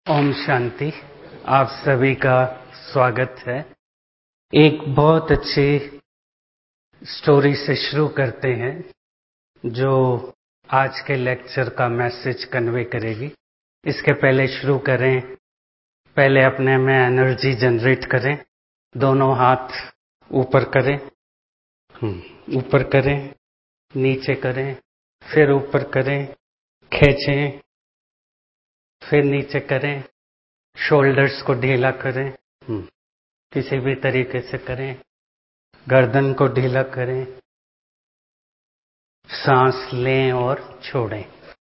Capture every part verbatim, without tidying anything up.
ओम शांति। आप सभी का स्वागत है। एक बहुत अच्छी स्टोरी से शुरू करते हैं जो आज के लेक्चर का मैसेज कन्वे करेगी। इसके पहले शुरू करें, पहले अपने में एनर्जी जनरेट करें। दोनों हाथ ऊपर करें, ऊपर करें, नीचे करें, फिर ऊपर करें, खींचें, फिर नीचे करें, शोल्डर्स को ढीला करें, किसी भी तरीके से करें, गर्दन को ढीला करें, सांस लें और छोड़ें।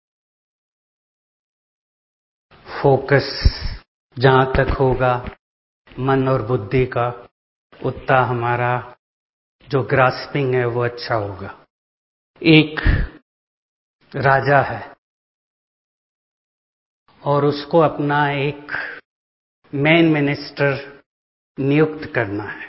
फोकस जहां तक होगा मन और बुद्धि का, उतना हमारा जो ग्रास्पिंग है वो अच्छा होगा। एक राजा है और उसको अपना एक मेन मिनिस्टर नियुक्त करना है।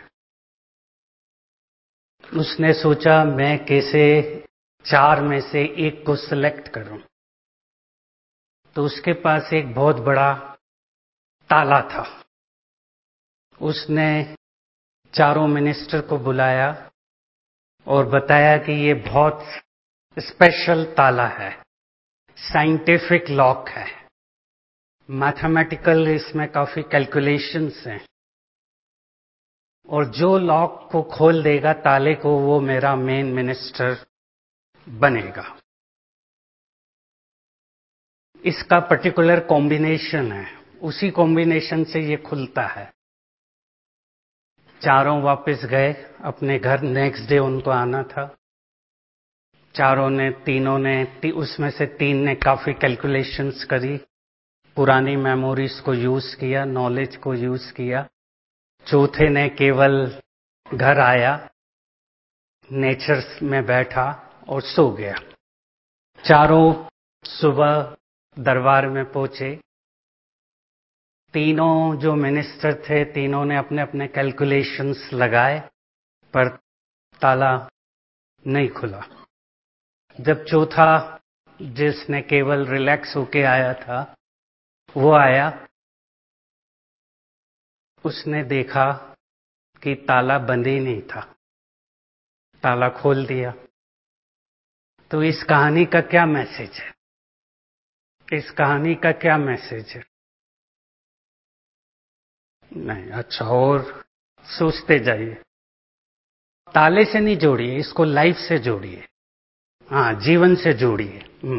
उसने सोचा मैं कैसे चार में से एक को सिलेक्ट करूं। तो उसके पास एक बहुत बड़ा ताला था। उसने चारों मिनिस्टर को बुलाया और बताया कि ये बहुत स्पेशल ताला है, साइंटिफिक लॉक है, मैथमेटिकल, इसमें काफी कैलकुलेशंस हैं और जो लॉक को खोल देगा ताले को वो मेरा मेन मिनिस्टर बनेगा। इसका पर्टिकुलर कॉम्बिनेशन है, उसी कॉम्बिनेशन से ये खुलता है। चारों वापस गए अपने घर। नेक्स्ट डे उनको आना था। चारों ने, तीनों ने, ती, उसमें से तीन ने काफी कैलकुलेशंस करी, पुरानी मेमोरीज को यूज किया, नॉलेज को यूज किया। चौथे ने केवल घर आया, नेचर में बैठा और सो गया। चारों सुबह दरबार में पहुंचे। तीनों जो मिनिस्टर थे, तीनों ने अपने अपने कैलकुलेशंस लगाए पर ताला नहीं खुला। जब चौथा, जिसने केवल रिलैक्स होके आया था, वो आया, उसने देखा कि ताला बंद ही नहीं था, ताला खोल दिया। तो इस कहानी का क्या मैसेज है? इस कहानी का क्या मैसेज है? नहीं, अच्छा, और सोचते जाइए। ताले से नहीं जोड़िए, इसको लाइफ से जोड़िए। हाँ, जीवन से जोड़िए।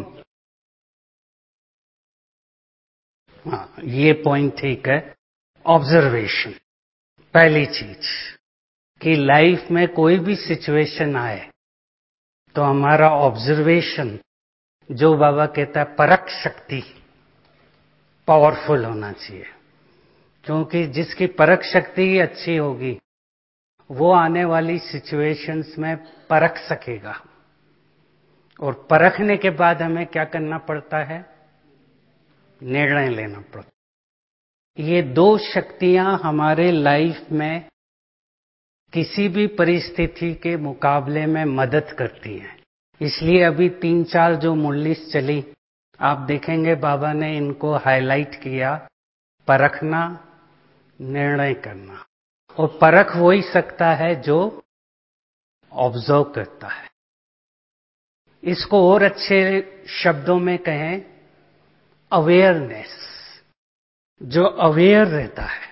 हाँ, ये पॉइंट ठीक है। ऑब्जर्वेशन पहली चीज कि लाइफ में कोई भी सिचुएशन आए तो हमारा ऑब्जर्वेशन, जो बाबा कहता है परख शक्ति, पावरफुल होना चाहिए। क्योंकि जिसकी परख शक्ति अच्छी होगी वो आने वाली सिचुएशंस में परख सकेगा। और परखने के बाद हमें क्या करना पड़ता है? निर्णय लेना पड़ता है। ये दो शक्तियां हमारे लाइफ में किसी भी परिस्थिति के मुकाबले में मदद करती हैं। इसलिए अभी तीन चार जो मुरलीस चली, आप देखेंगे बाबा ने इनको हाईलाइट किया। परखना, निर्णय करना। और परख हो ही सकता है जो ऑब्जर्व करता है। इसको और अच्छे शब्दों में कहें, अवेयरनेस। जो अवेयर रहता है,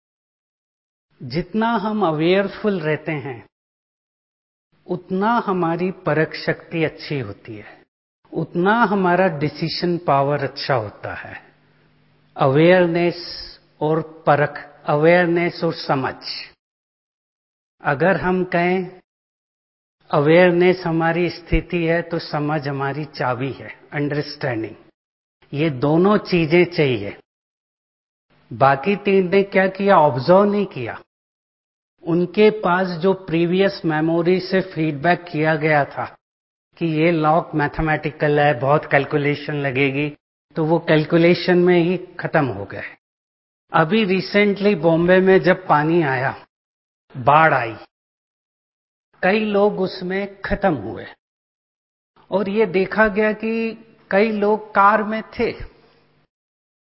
जितना हम अवेयरफुल रहते हैं उतना हमारी परख शक्ति अच्छी होती है, उतना हमारा डिसीजन पावर अच्छा होता है। अवेयरनेस और परख, अवेयरनेस और समझ। अगर हम कहें अवेयरनेस हमारी स्थिति है तो समझ हमारी चाबी है, अंडरस्टैंडिंग। ये दोनों चीजें चाहिए। बाकी तीन ने क्या किया? ऑब्जर्व नहीं किया। उनके पास जो प्रीवियस मेमोरी से फीडबैक किया गया था कि ये लॉक मैथमेटिकल है, बहुत कैलकुलेशन लगेगी, तो वो कैलकुलेशन में ही खत्म हो गए। अभी रिसेंटली बॉम्बे में जब पानी आया, बाढ़ आई, कई लोग उसमें खत्म हुए और ये देखा गया कि कई लोग कार में थे,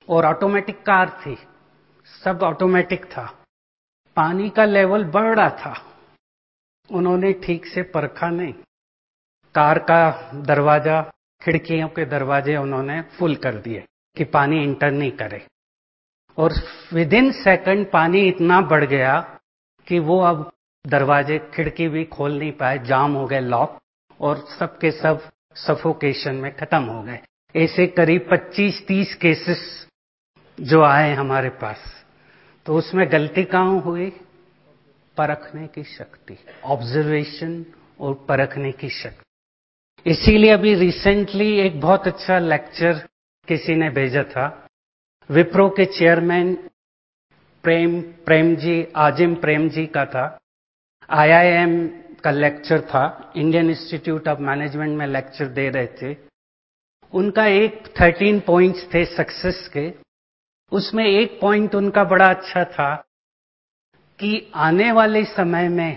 और ऑटोमेटिक कार थी, सब ऑटोमेटिक था। पानी का लेवल बढ़ रहा था, उन्होंने ठीक से परखा नहीं। कार का दरवाजा, खिड़कियों के दरवाजे उन्होंने फुल कर दिए कि पानी इंटर नहीं करे, और विद इन सेकंड पानी इतना बढ़ गया कि वो अब दरवाजे खिड़की भी खोल नहीं पाए, जाम हो गए लॉक, और सब के सब सफोकेशन में खत्म हो गए। ऐसे करीब पच्चीस तीस केसेस जो आए हमारे पास। तो उसमें गलती कहाँ हुई? परखने की शक्ति, ऑब्जर्वेशन और परखने की शक्ति। इसीलिए अभी रिसेंटली एक बहुत अच्छा लेक्चर किसी ने भेजा था, विप्रो के चेयरमैन प्रेम प्रेम जी, आजिम प्रेम जी का था। आईआईएम का लेक्चर था, इंडियन इंस्टीट्यूट ऑफ मैनेजमेंट में लेक्चर दे रहे थे। उनका एक थर्टीन पॉइंट्स थे सक्सेस के, उसमें एक पॉइंट उनका बड़ा अच्छा था कि आने वाले समय में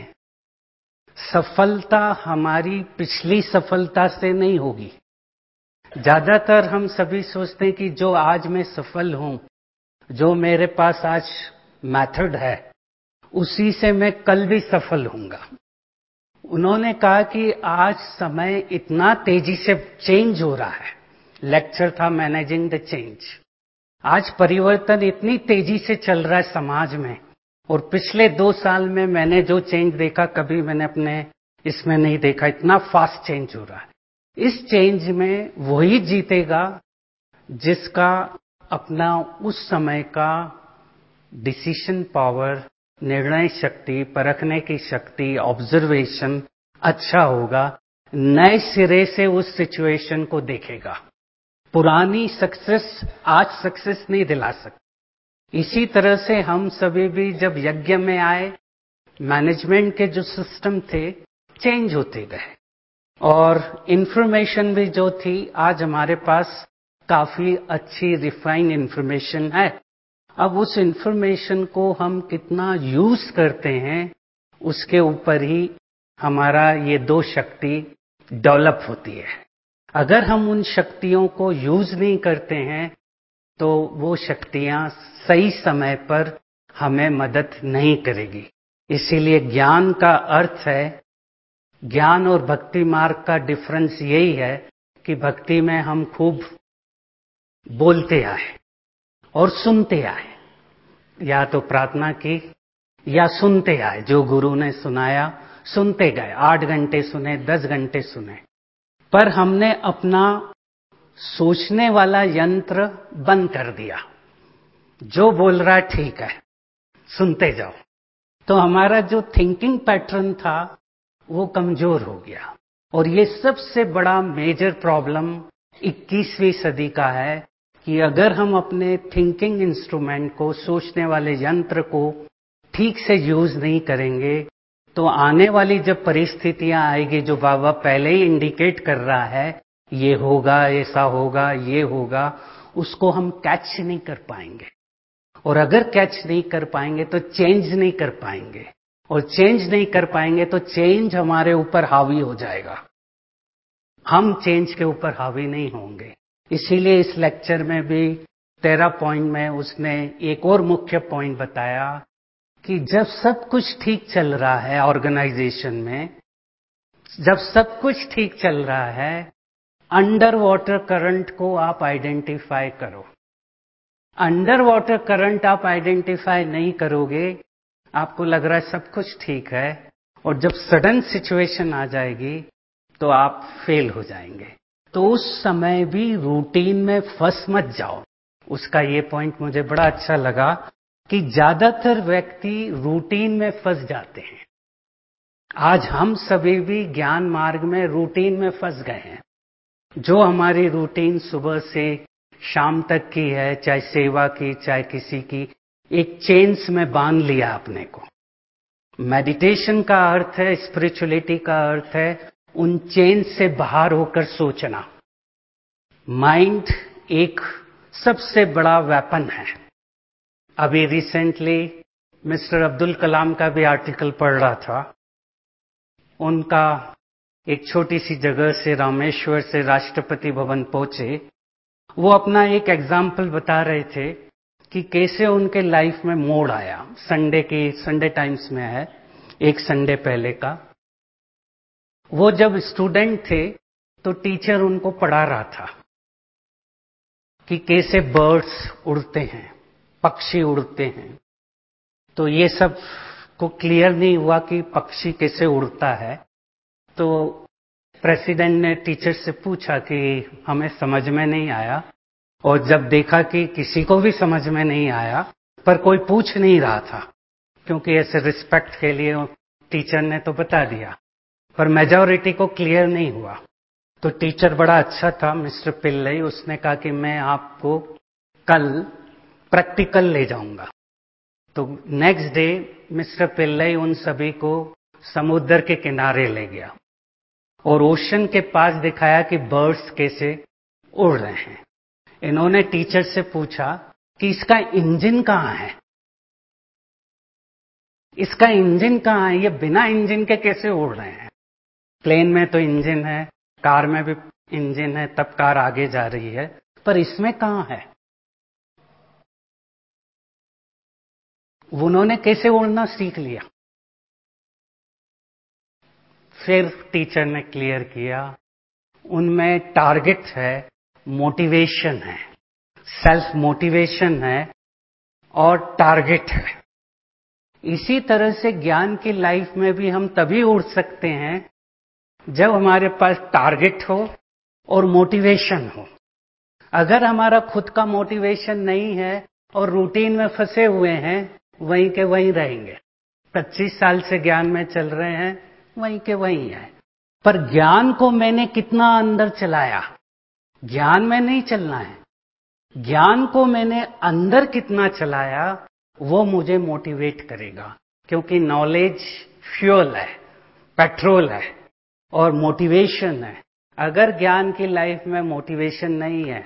सफलता हमारी पिछली सफलता से नहीं होगी। ज्यादातर हम सभी सोचते हैं कि जो आज मैं सफल हूं, जो मेरे पास आज मेथड है, उसी से मैं कल भी सफल होऊंगा। उन्होंने कहा कि आज समय इतना तेजी से चेंज हो रहा है। लेक्चर था मैनेजिंग द चेंज। आज परिवर्तन इतनी तेजी से चल रहा है समाज में, और पिछले दो साल में मैंने जो चेंज देखा कभी मैंने अपने इसमें नहीं देखा। इतना फास्ट चेंज हो रहा है। इस चेंज में वही जीतेगा जिसका अपना उस समय का डिसीजन पावर, निर्णय शक्ति, परखने की शक्ति, ऑब्जर्वेशन अच्छा होगा, नए सिरे से उस सिचुएशन को देखेगा। पुरानी सक्सेस आज सक्सेस नहीं दिला सकती। इसी तरह से हम सभी भी जब यज्ञ में आए, मैनेजमेंट के जो सिस्टम थे चेंज होते गए, और इंफॉर्मेशन भी जो थी आज हमारे पास काफी अच्छी रिफाइंड इंफॉर्मेशन है। अब उस इंफॉर्मेशन को हम कितना यूज करते हैं, उसके ऊपर ही हमारा ये दो शक्ति डेवलप होती है। अगर हम उन शक्तियों को यूज नहीं करते हैं तो वो शक्तियां सही समय पर हमें मदद नहीं करेगी। इसीलिए ज्ञान का अर्थ है, ज्ञान और भक्ति मार्ग का डिफरेंस यही है कि भक्ति में हम खूब बोलते आए और सुनते आए, या तो प्रार्थना की या सुनते आए, जो गुरु ने सुनाया सुनते गए। आठ घंटे सुने, दस घंटे सुने, पर हमने अपना सोचने वाला यंत्र बंद कर दिया। जो बोल रहा है ठीक है, सुनते जाओ। तो हमारा जो थिंकिंग पैटर्न था वो कमजोर हो गया, और ये सबसे बड़ा मेजर प्रॉब्लम इक्कीसवीं सदी का है कि अगर हम अपने थिंकिंग इंस्ट्रूमेंट को, सोचने वाले यंत्र को ठीक से यूज नहीं करेंगे तो आने वाली जब परिस्थितियां आएगी, जो बाबा पहले ही इंडिकेट कर रहा है, ये होगा, ऐसा होगा, ये होगा, उसको हम कैच नहीं कर पाएंगे। और अगर कैच नहीं कर पाएंगे तो चेंज नहीं कर पाएंगे, और चेंज नहीं कर पाएंगे तो चेंज हमारे ऊपर हावी हो जाएगा। हम चेंज के ऊपर हावी नहीं होंगे। इसीलिए इस लेक्चर में भी तेरह पॉइंट में उसने एक और मुख्य पॉइंट बताया कि जब सब कुछ ठीक चल रहा है ऑर्गेनाइजेशन में, जब सब कुछ ठीक चल रहा है, अंडर वाटर करंट को आप आइडेंटिफाई करो। अंडर वाटर करंट आप आइडेंटिफाई नहीं करोगे, आपको लग रहा है सब कुछ ठीक है, और जब सडन सिचुएशन आ जाएगी तो आप फेल हो जाएंगे। तो उस समय भी रूटीन में फंस मत जाओ। उसका ये पॉइंट मुझे बड़ा अच्छा लगा कि ज्यादातर व्यक्ति रूटीन में फंस जाते हैं। आज हम सभी भी ज्ञान मार्ग में रूटीन में फंस गए हैं। जो हमारी रूटीन सुबह से शाम तक की है, चाहे सेवा की, चाहे किसी की, एक चेन्स में बांध लिया अपने को। मेडिटेशन का अर्थ है, स्पिरिचुअलिटी का अर्थ है उन चेन्स से बाहर होकर सोचना। माइंड एक सबसे बड़ा वेपन है। अभी रिसेंटली मिस्टर अब्दुल कलाम का भी आर्टिकल पढ़ रहा था। उनका एक छोटी सी जगह से, रामेश्वर से राष्ट्रपति भवन पहुंचे, वो अपना एक एग्जाम्पल बता रहे थे कि कैसे उनके लाइफ में मोड़ आया। संडे की संडे टाइम्स में है, एक संडे पहले का। वो जब स्टूडेंट थे तो टीचर उनको पढ़ा रहा था कि कैसे बर्ड्स उड़ते हैं, पक्षी उड़ते हैं। तो ये सब को क्लियर नहीं हुआ कि पक्षी कैसे उड़ता है। तो प्रेसिडेंट ने टीचर से पूछा कि हमें समझ में नहीं आया, और जब देखा कि किसी को भी समझ में नहीं आया, पर कोई पूछ नहीं रहा था, क्योंकि ऐसे रिस्पेक्ट के लिए टीचर ने तो बता दिया, पर मेजॉरिटी को क्लियर नहीं हुआ। तो टीचर बड़ा अच्छा था, मिस्टर पिल्लई, उसने कहा कि मैं आपको कल प्रैक्टिकल ले जाऊंगा। तो नेक्स्ट डे मिस्टर पिल्लई उन सभी को समुद्र के किनारे ले गया और ओशन के पास दिखाया कि बर्ड्स कैसे उड़ रहे हैं। इन्होंने टीचर से पूछा कि इसका इंजन कहाँ है, इसका इंजन कहाँ है, ये बिना इंजन के कैसे उड़ रहे हैं। प्लेन में तो इंजन है, कार में भी इंजन है, तब कार आगे जा रही है, पर इसमें कहाँ है। उन्होंने कैसे उड़ना सीख लिया। फिर टीचर ने क्लियर किया, उनमें टारगेट है, मोटिवेशन है, सेल्फ मोटिवेशन है और टारगेट है। इसी तरह से ज्ञान की लाइफ में भी हम तभी उड़ सकते हैं जब हमारे पास टारगेट हो और मोटिवेशन हो। अगर हमारा खुद का मोटिवेशन नहीं है और रूटीन में फंसे हुए हैं, वहीं के वहीं रहेंगे। पच्चीस साल से ज्ञान में चल रहे हैं, वहीं के वहीं है। पर ज्ञान को मैंने कितना अंदर चलाया, ज्ञान में नहीं चलना है, ज्ञान को मैंने अंदर कितना चलाया, वो मुझे मोटिवेट करेगा। क्योंकि नॉलेज फ्यूल है, पेट्रोल है और मोटिवेशन है। अगर ज्ञान की लाइफ में मोटिवेशन नहीं है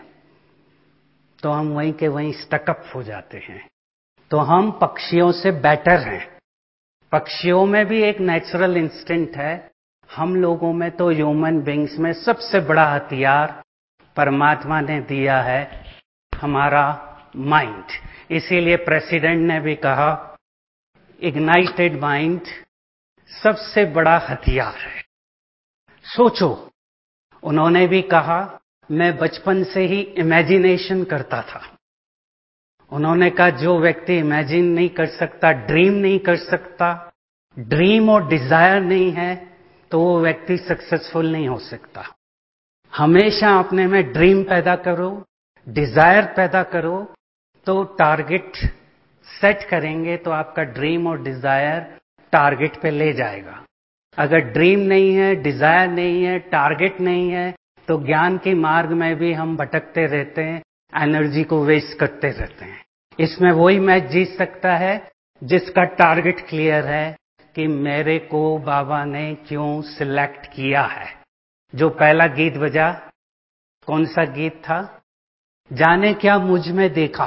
तो हम वहीं के वहीं स्टकअप हो जाते हैं। तो हम पक्षियों से बेटर हैं। पक्षियों में भी एक नेचुरल इंस्टिंक्ट है, हम लोगों में तो ह्यूमन बीइंग्स में सबसे बड़ा हथियार परमात्मा ने दिया है, हमारा माइंड। इसीलिए प्रेसिडेंट ने भी कहा इग्नाइटेड माइंड सबसे बड़ा हथियार है। सोचो, उन्होंने भी कहा मैं बचपन से ही इमेजिनेशन करता था। उन्होंने कहा जो व्यक्ति इमेजिन नहीं कर सकता, ड्रीम नहीं कर सकता, ड्रीम और डिजायर नहीं है, तो वो व्यक्ति सक्सेसफुल नहीं हो सकता। हमेशा अपने में ड्रीम पैदा करो, डिजायर पैदा करो, तो टारगेट सेट करेंगे तो आपका ड्रीम और डिजायर टारगेट पे ले जाएगा। अगर ड्रीम नहीं है, डिजायर नहीं है, टारगेट नहीं है, तो ज्ञान के मार्ग में भी हम भटकते रहते हैं, एनर्जी को वेस्ट करते रहते हैं। इसमें वही मैच जीत सकता है जिसका टारगेट क्लियर है कि मेरे को बाबा ने क्यों सिलेक्ट किया है। जो पहला गीत बजा, कौन सा गीत था? जाने क्या मुझ में देखा,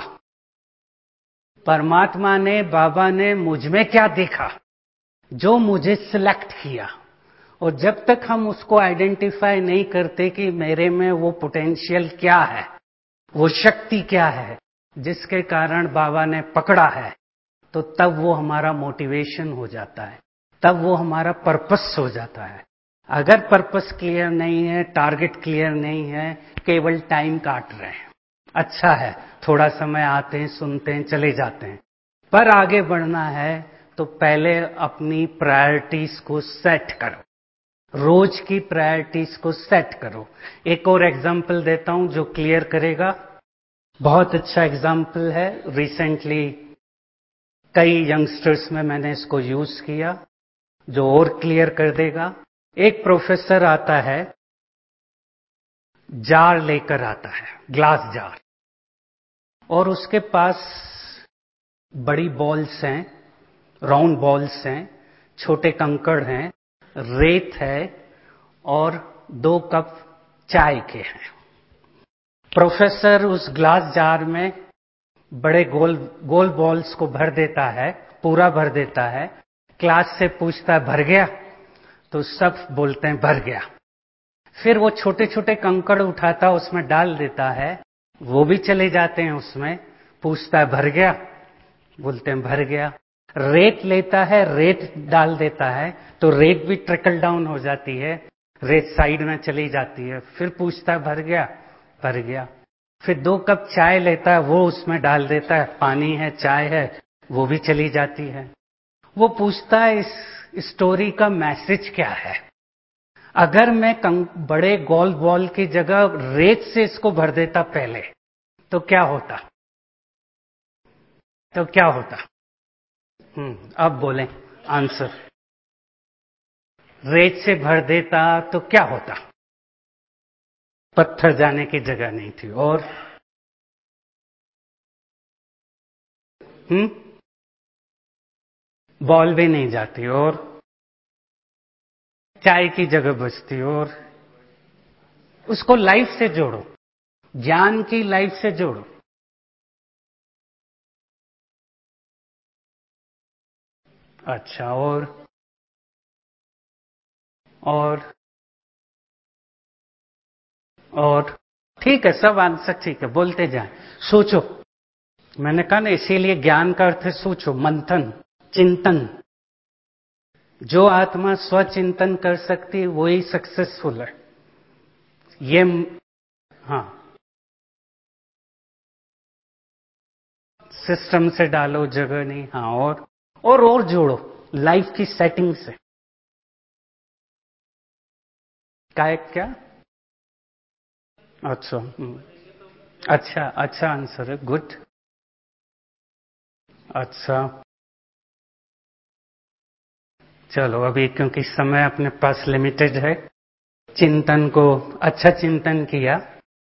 परमात्मा ने, बाबा ने मुझ में क्या देखा जो मुझे सिलेक्ट किया। और जब तक हम उसको आइडेंटिफाई नहीं करते कि मेरे में वो पोटेंशियल क्या है, वो शक्ति क्या है जिसके कारण बाबा ने पकड़ा है, तो तब वो हमारा मोटिवेशन हो जाता है, तब वो हमारा पर्पस हो जाता है। अगर पर्पस क्लियर नहीं है, टारगेट क्लियर नहीं है, केवल टाइम काट रहे हैं, अच्छा है थोड़ा समय आते हैं, सुनते हैं, चले जाते हैं, पर आगे बढ़ना है तो पहले अपनी प्रायोरिटीज को सेट करो, रोज की प्रायोरिटीज को सेट करो। एक और एग्जांपल देता हूं जो क्लियर करेगा। बहुत अच्छा एग्जांपल है, रिसेंटली कई यंगस्टर्स में मैंने इसको यूज किया, जो और क्लियर कर देगा। एक प्रोफेसर आता है, जार लेकर आता है, ग्लास जार, और उसके पास बड़ी बॉल्स हैं, राउंड बॉल्स हैं, छोटे कंकड़ हैं, रेत है और दो कप चाय के हैं। प्रोफेसर उस ग्लास जार में बड़े गोल गोल बॉल्स को भर देता है, पूरा भर देता है। क्लास से पूछता है भर गया, तो सब बोलते हैं भर गया। फिर वो छोटे छोटे कंकड़ उठाता, उसमें डाल देता है, वो भी चले जाते हैं उसमें, पूछता है भर गया, बोलते हैं भर गया। रेत लेता है, रेत डाल देता है तो रेत भी ट्रिकल डाउन हो जाती है, रेत साइड में चली जाती है। फिर पूछता है भर गया, भर गया। फिर दो कप चाय लेता है, वो उसमें डाल देता है, पानी है चाय है, वो भी चली जाती है। वो पूछता है इस स्टोरी का मैसेज क्या है। अगर मैं बड़े गोल बॉल की जगह रेत से इसको भर देता पहले, तो क्या होता? तो क्या होता? हम्म अब बोलें आंसर। रेत से भर देता तो क्या होता? पत्थर जाने की जगह नहीं थी। और हम्म बॉल भी नहीं जाती, और चाय की जगह बचती। और उसको लाइफ से जोड़ो, ज्ञान की लाइफ से जोड़ो। अच्छा, और और और ठीक है, सब आंसर ठीक है, बोलते जाएं। सोचो, मैंने कहा ना, इसीलिए ज्ञान का अर्थ है सोचो, मंथन, चिंतन। जो आत्मा स्वचिंतन कर सकती है वही सक्सेसफुल है। ये हाँ, सिस्टम से डालो, जगह नहीं। हाँ, और और और जोड़ो लाइफ की सेटिंग से। क्या है क्या? अच्छा, हम्म, अच्छा अच्छा आंसर है, गुड। अच्छा, चलो अभी क्योंकि समय अपने पास लिमिटेड है, चिंतन को, अच्छा चिंतन किया,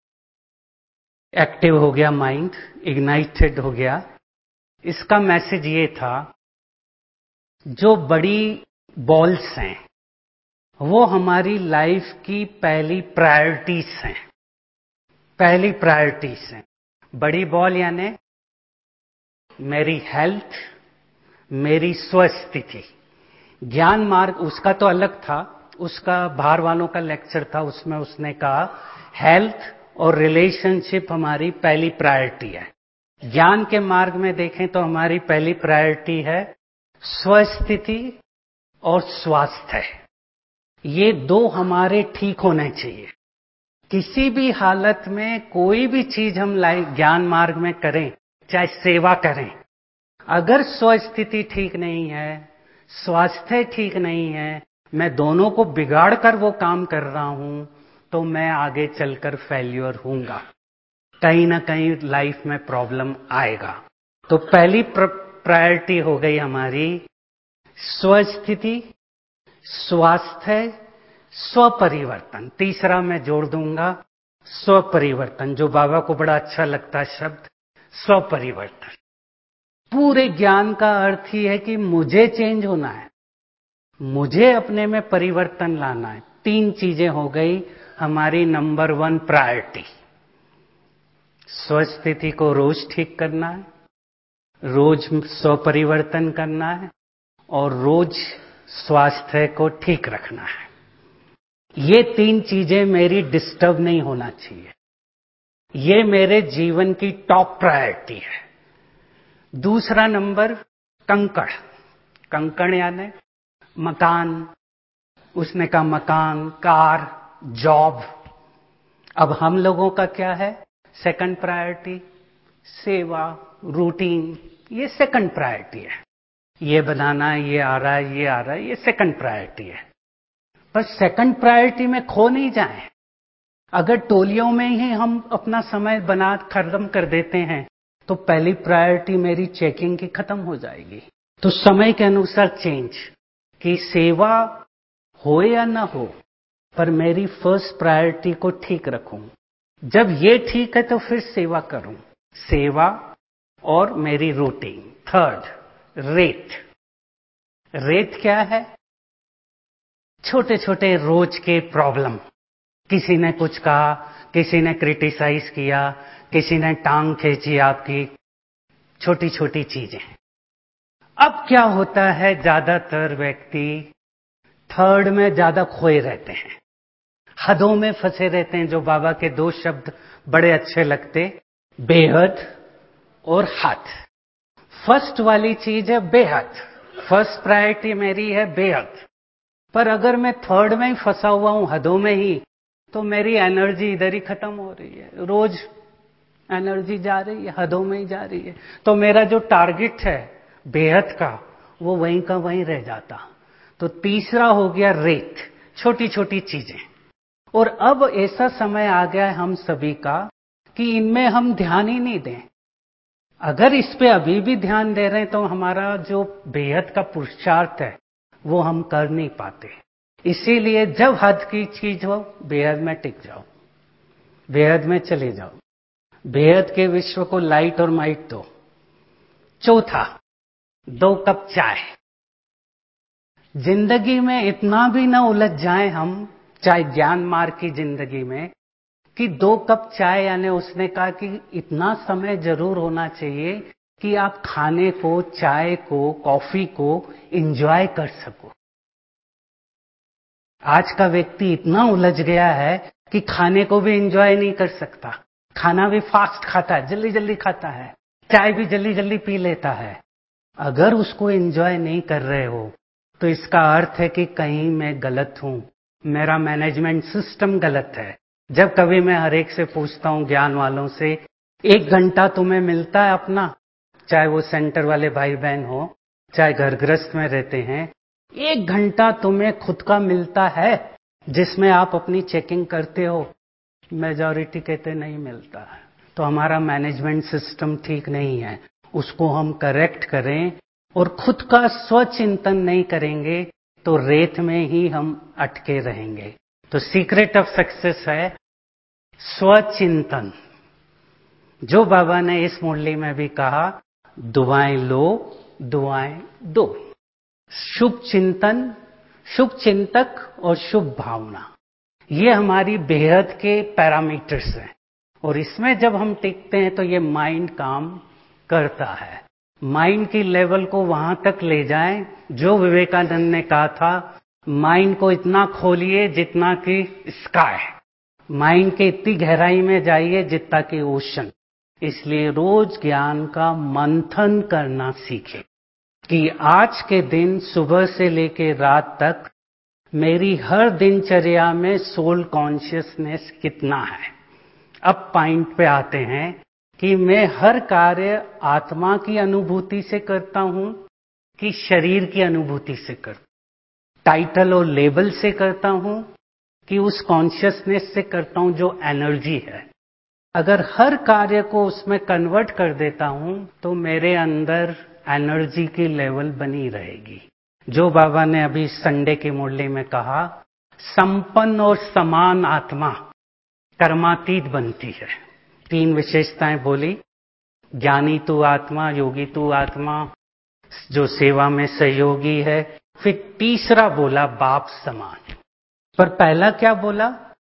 एक्टिव हो गया माइंड, इग्नाइटेड हो गया। इसका मैसेज ये था, जो बड़ी बॉल्स हैं वो हमारी लाइफ की पहली प्रायोरिटीज हैं, पहली प्रायोरिटीज हैं। बड़ी बॉल यानी मेरी हेल्थ, मेरी स्वस्थिति। ज्ञान मार्ग उसका तो अलग था, उसका बाहर वालों का लेक्चर था, उसमें उसने कहा हेल्थ और रिलेशनशिप हमारी पहली प्रायोरिटी है। ज्ञान के मार्ग में देखें तो हमारी पहली प्रायोरिटी है स्वस्थिति और स्वास्थ्य। ये दो हमारे ठीक होने चाहिए। किसी भी हालत में कोई भी चीज हम लाइफ ज्ञान मार्ग में करें, चाहे सेवा करें, अगर स्वस्थिति ठीक नहीं है, स्वास्थ्य ठीक नहीं है, मैं दोनों को बिगाड़ कर वो काम कर रहा हूं, तो मैं आगे चलकर फेल्यूर हूंगा, कहीं ना कहीं लाइफ में प्रॉब्लम आएगा। तो पहली प्रायोरिटी हो गई हमारी स्वस्थिति, स्वास्थ्य, स्वपरिवर्तन। तीसरा मैं जोड़ दूंगा स्वपरिवर्तन, जो बाबा को बड़ा अच्छा लगता है शब्द स्वपरिवर्तन। पूरे ज्ञान का अर्थ ही है कि मुझे चेंज होना है, मुझे अपने में परिवर्तन लाना है। तीन चीजें हो गई हमारी नंबर वन प्रायोरिटी। स्वस्थिति को रोज ठीक करना है, रोज स्वपरिवर्तन करना है, और रोज स्वास्थ्य को ठीक रखना है। ये तीन चीजें मेरी डिस्टर्ब नहीं होना चाहिए, ये मेरे जीवन की टॉप प्रायोरिटी है। दूसरा नंबर कंकड़। कंकड़ यानी मकान, उसने कहा मकान, कार, जॉब। अब हम लोगों का क्या है? सेकंड प्रायोरिटी सेवा, रूटीन, ये सेकंड प्रायोरिटी है। ये बनाना है, ये आ रहा है, ये आ रहा है, ये सेकंड प्रायोरिटी है। पर सेकंड प्रायोरिटी में खो नहीं जाए। अगर टोलियों में ही हम अपना समय बना खत्म कर देते हैं, तो पहली प्रायोरिटी मेरी चेकिंग की खत्म हो जाएगी। तो समय के अनुसार चेंज, कि सेवा हो या ना हो, पर मेरी फर्स्ट प्रायोरिटी को ठीक रखूं। जब ये ठीक है तो फिर सेवा करूं। सेवा और मेरी रूटीन। Third, rate. रेट क्या है? छोटे छोटे रोज के प्रॉब्लम। किसी ने कुछ कहा, किसी ने क्रिटिसाइज किया, किसी ने टांग खींची आपकी, छोटी छोटी चीजें। अब क्या होता है, ज्यादातर व्यक्ति थर्ड में ज्यादा खोए रहते हैं, हदों में फंसे रहते हैं। जो बाबा के दो शब्द बड़े अच्छे लगते, बेहद और हद। फर्स्ट वाली चीज है बेहद, फर्स्ट प्रायोरिटी मेरी है बेहद। पर अगर मैं थर्ड में ही फंसा हुआ हूं, हदों में ही, तो मेरी एनर्जी इधर ही खत्म हो रही है। रोज एनर्जी जा रही है, हदों में ही जा रही है। तो मेरा जो टारगेट है बेहद का, वो वहीं का वहीं रह जाता। तो तीसरा हो गया रेत, छोटी छोटी चीजें। और अब ऐसा समय आ गया है हम सभी का कि इनमें हम ध्यान ही नहीं दें। अगर इस पे अभी भी ध्यान दे रहे हैं तो हमारा जो बेहद का पुरुषार्थ है वो हम कर नहीं पाते। इसीलिए जब हद की चीज हो, बेहद में टिक जाओ, बेहद में चले जाओ, बेहद के विश्व को लाइट और माइट दो। चौथा, दो कप चाय। जिंदगी में इतना भी ना उलझ जाएं हम, चाहे ज्ञान मार्ग की जिंदगी में, कि दो कप चाय, यानी उसने कहा कि इतना समय जरूर होना चाहिए कि आप खाने को, चाय को, कॉफी को एंजॉय कर सको। आज का व्यक्ति इतना उलझ गया है कि खाने को भी एंजॉय नहीं कर सकता। खाना भी फास्ट खाता है, जल्दी जल्दी खाता है, चाय भी जल्दी जल्दी पी लेता है। अगर उसको एंजॉय नहीं कर रहे हो तो इसका अर्थ है कि कहीं मैं गलत हूं, मेरा मैनेजमेंट सिस्टम गलत है। जब कभी मैं हर एक से पूछता हूं, ज्ञान वालों से, एक घंटा तुम्हें मिलता है अपना, चाहे वो सेंटर वाले भाई बहन हो, चाहे घर गृहस्थ में रहते हैं, एक घंटा तुम्हें खुद का मिलता है जिसमें आप अपनी चेकिंग करते हो? मेजॉरिटी कहते नहीं मिलता है। तो हमारा मैनेजमेंट सिस्टम ठीक नहीं है, उसको हम करेक्ट करें। और खुद का स्वचिंतन नहीं करेंगे तो रेत में ही हम अटके रहेंगे। तो सीक्रेट ऑफ सक्सेस है स्वचिंतन। जो बाबा ने इस मुरली में भी कहा, दुआएं लो, दुआएं दो। शुभ चिंतन, शुभ चिंतक और शुभ भावना, ये हमारी बेहद के पैरामीटर्स हैं। और इसमें जब हम टिकते हैं तो ये माइंड काम करता है। माइंड की लेवल को वहां तक ले जाएं जो विवेकानंद ने कहा था, माइंड को इतना खोलिए जितना कि स्काई, माइंड के इतनी गहराई में जाइए जितना कि ओशन। इसलिए रोज ज्ञान का मंथन करना सीखें कि आज के दिन सुबह से लेकर रात तक मेरी हर दिनचर्या में सोल कॉन्शियसनेस कितना है। अब पॉइंट पे आते हैं कि मैं हर कार्य आत्मा की अनुभूति से करता हूं कि शरीर की अनुभूति से करता हूं, टाइटल और लेबल से करता हूं कि उस कॉन्शियसनेस से करता हूं जो एनर्जी है। अगर हर कार्य को उसमें कन्वर्ट कर देता हूं तो मेरे अंदर एनर्जी की लेवल बनी रहेगी। जो बाबा ने अभी संडे की मुरली में कहा, संपन्न और समान आत्मा कर्मातीत बनती है। तीन विशेषताएं बोली, ज्ञानी तू आत्मा, योगी तू आत्मा, जो सेवा में सहयोगी है। फिर तीसरा बोला बाप समान। पर पहला क्या बोला?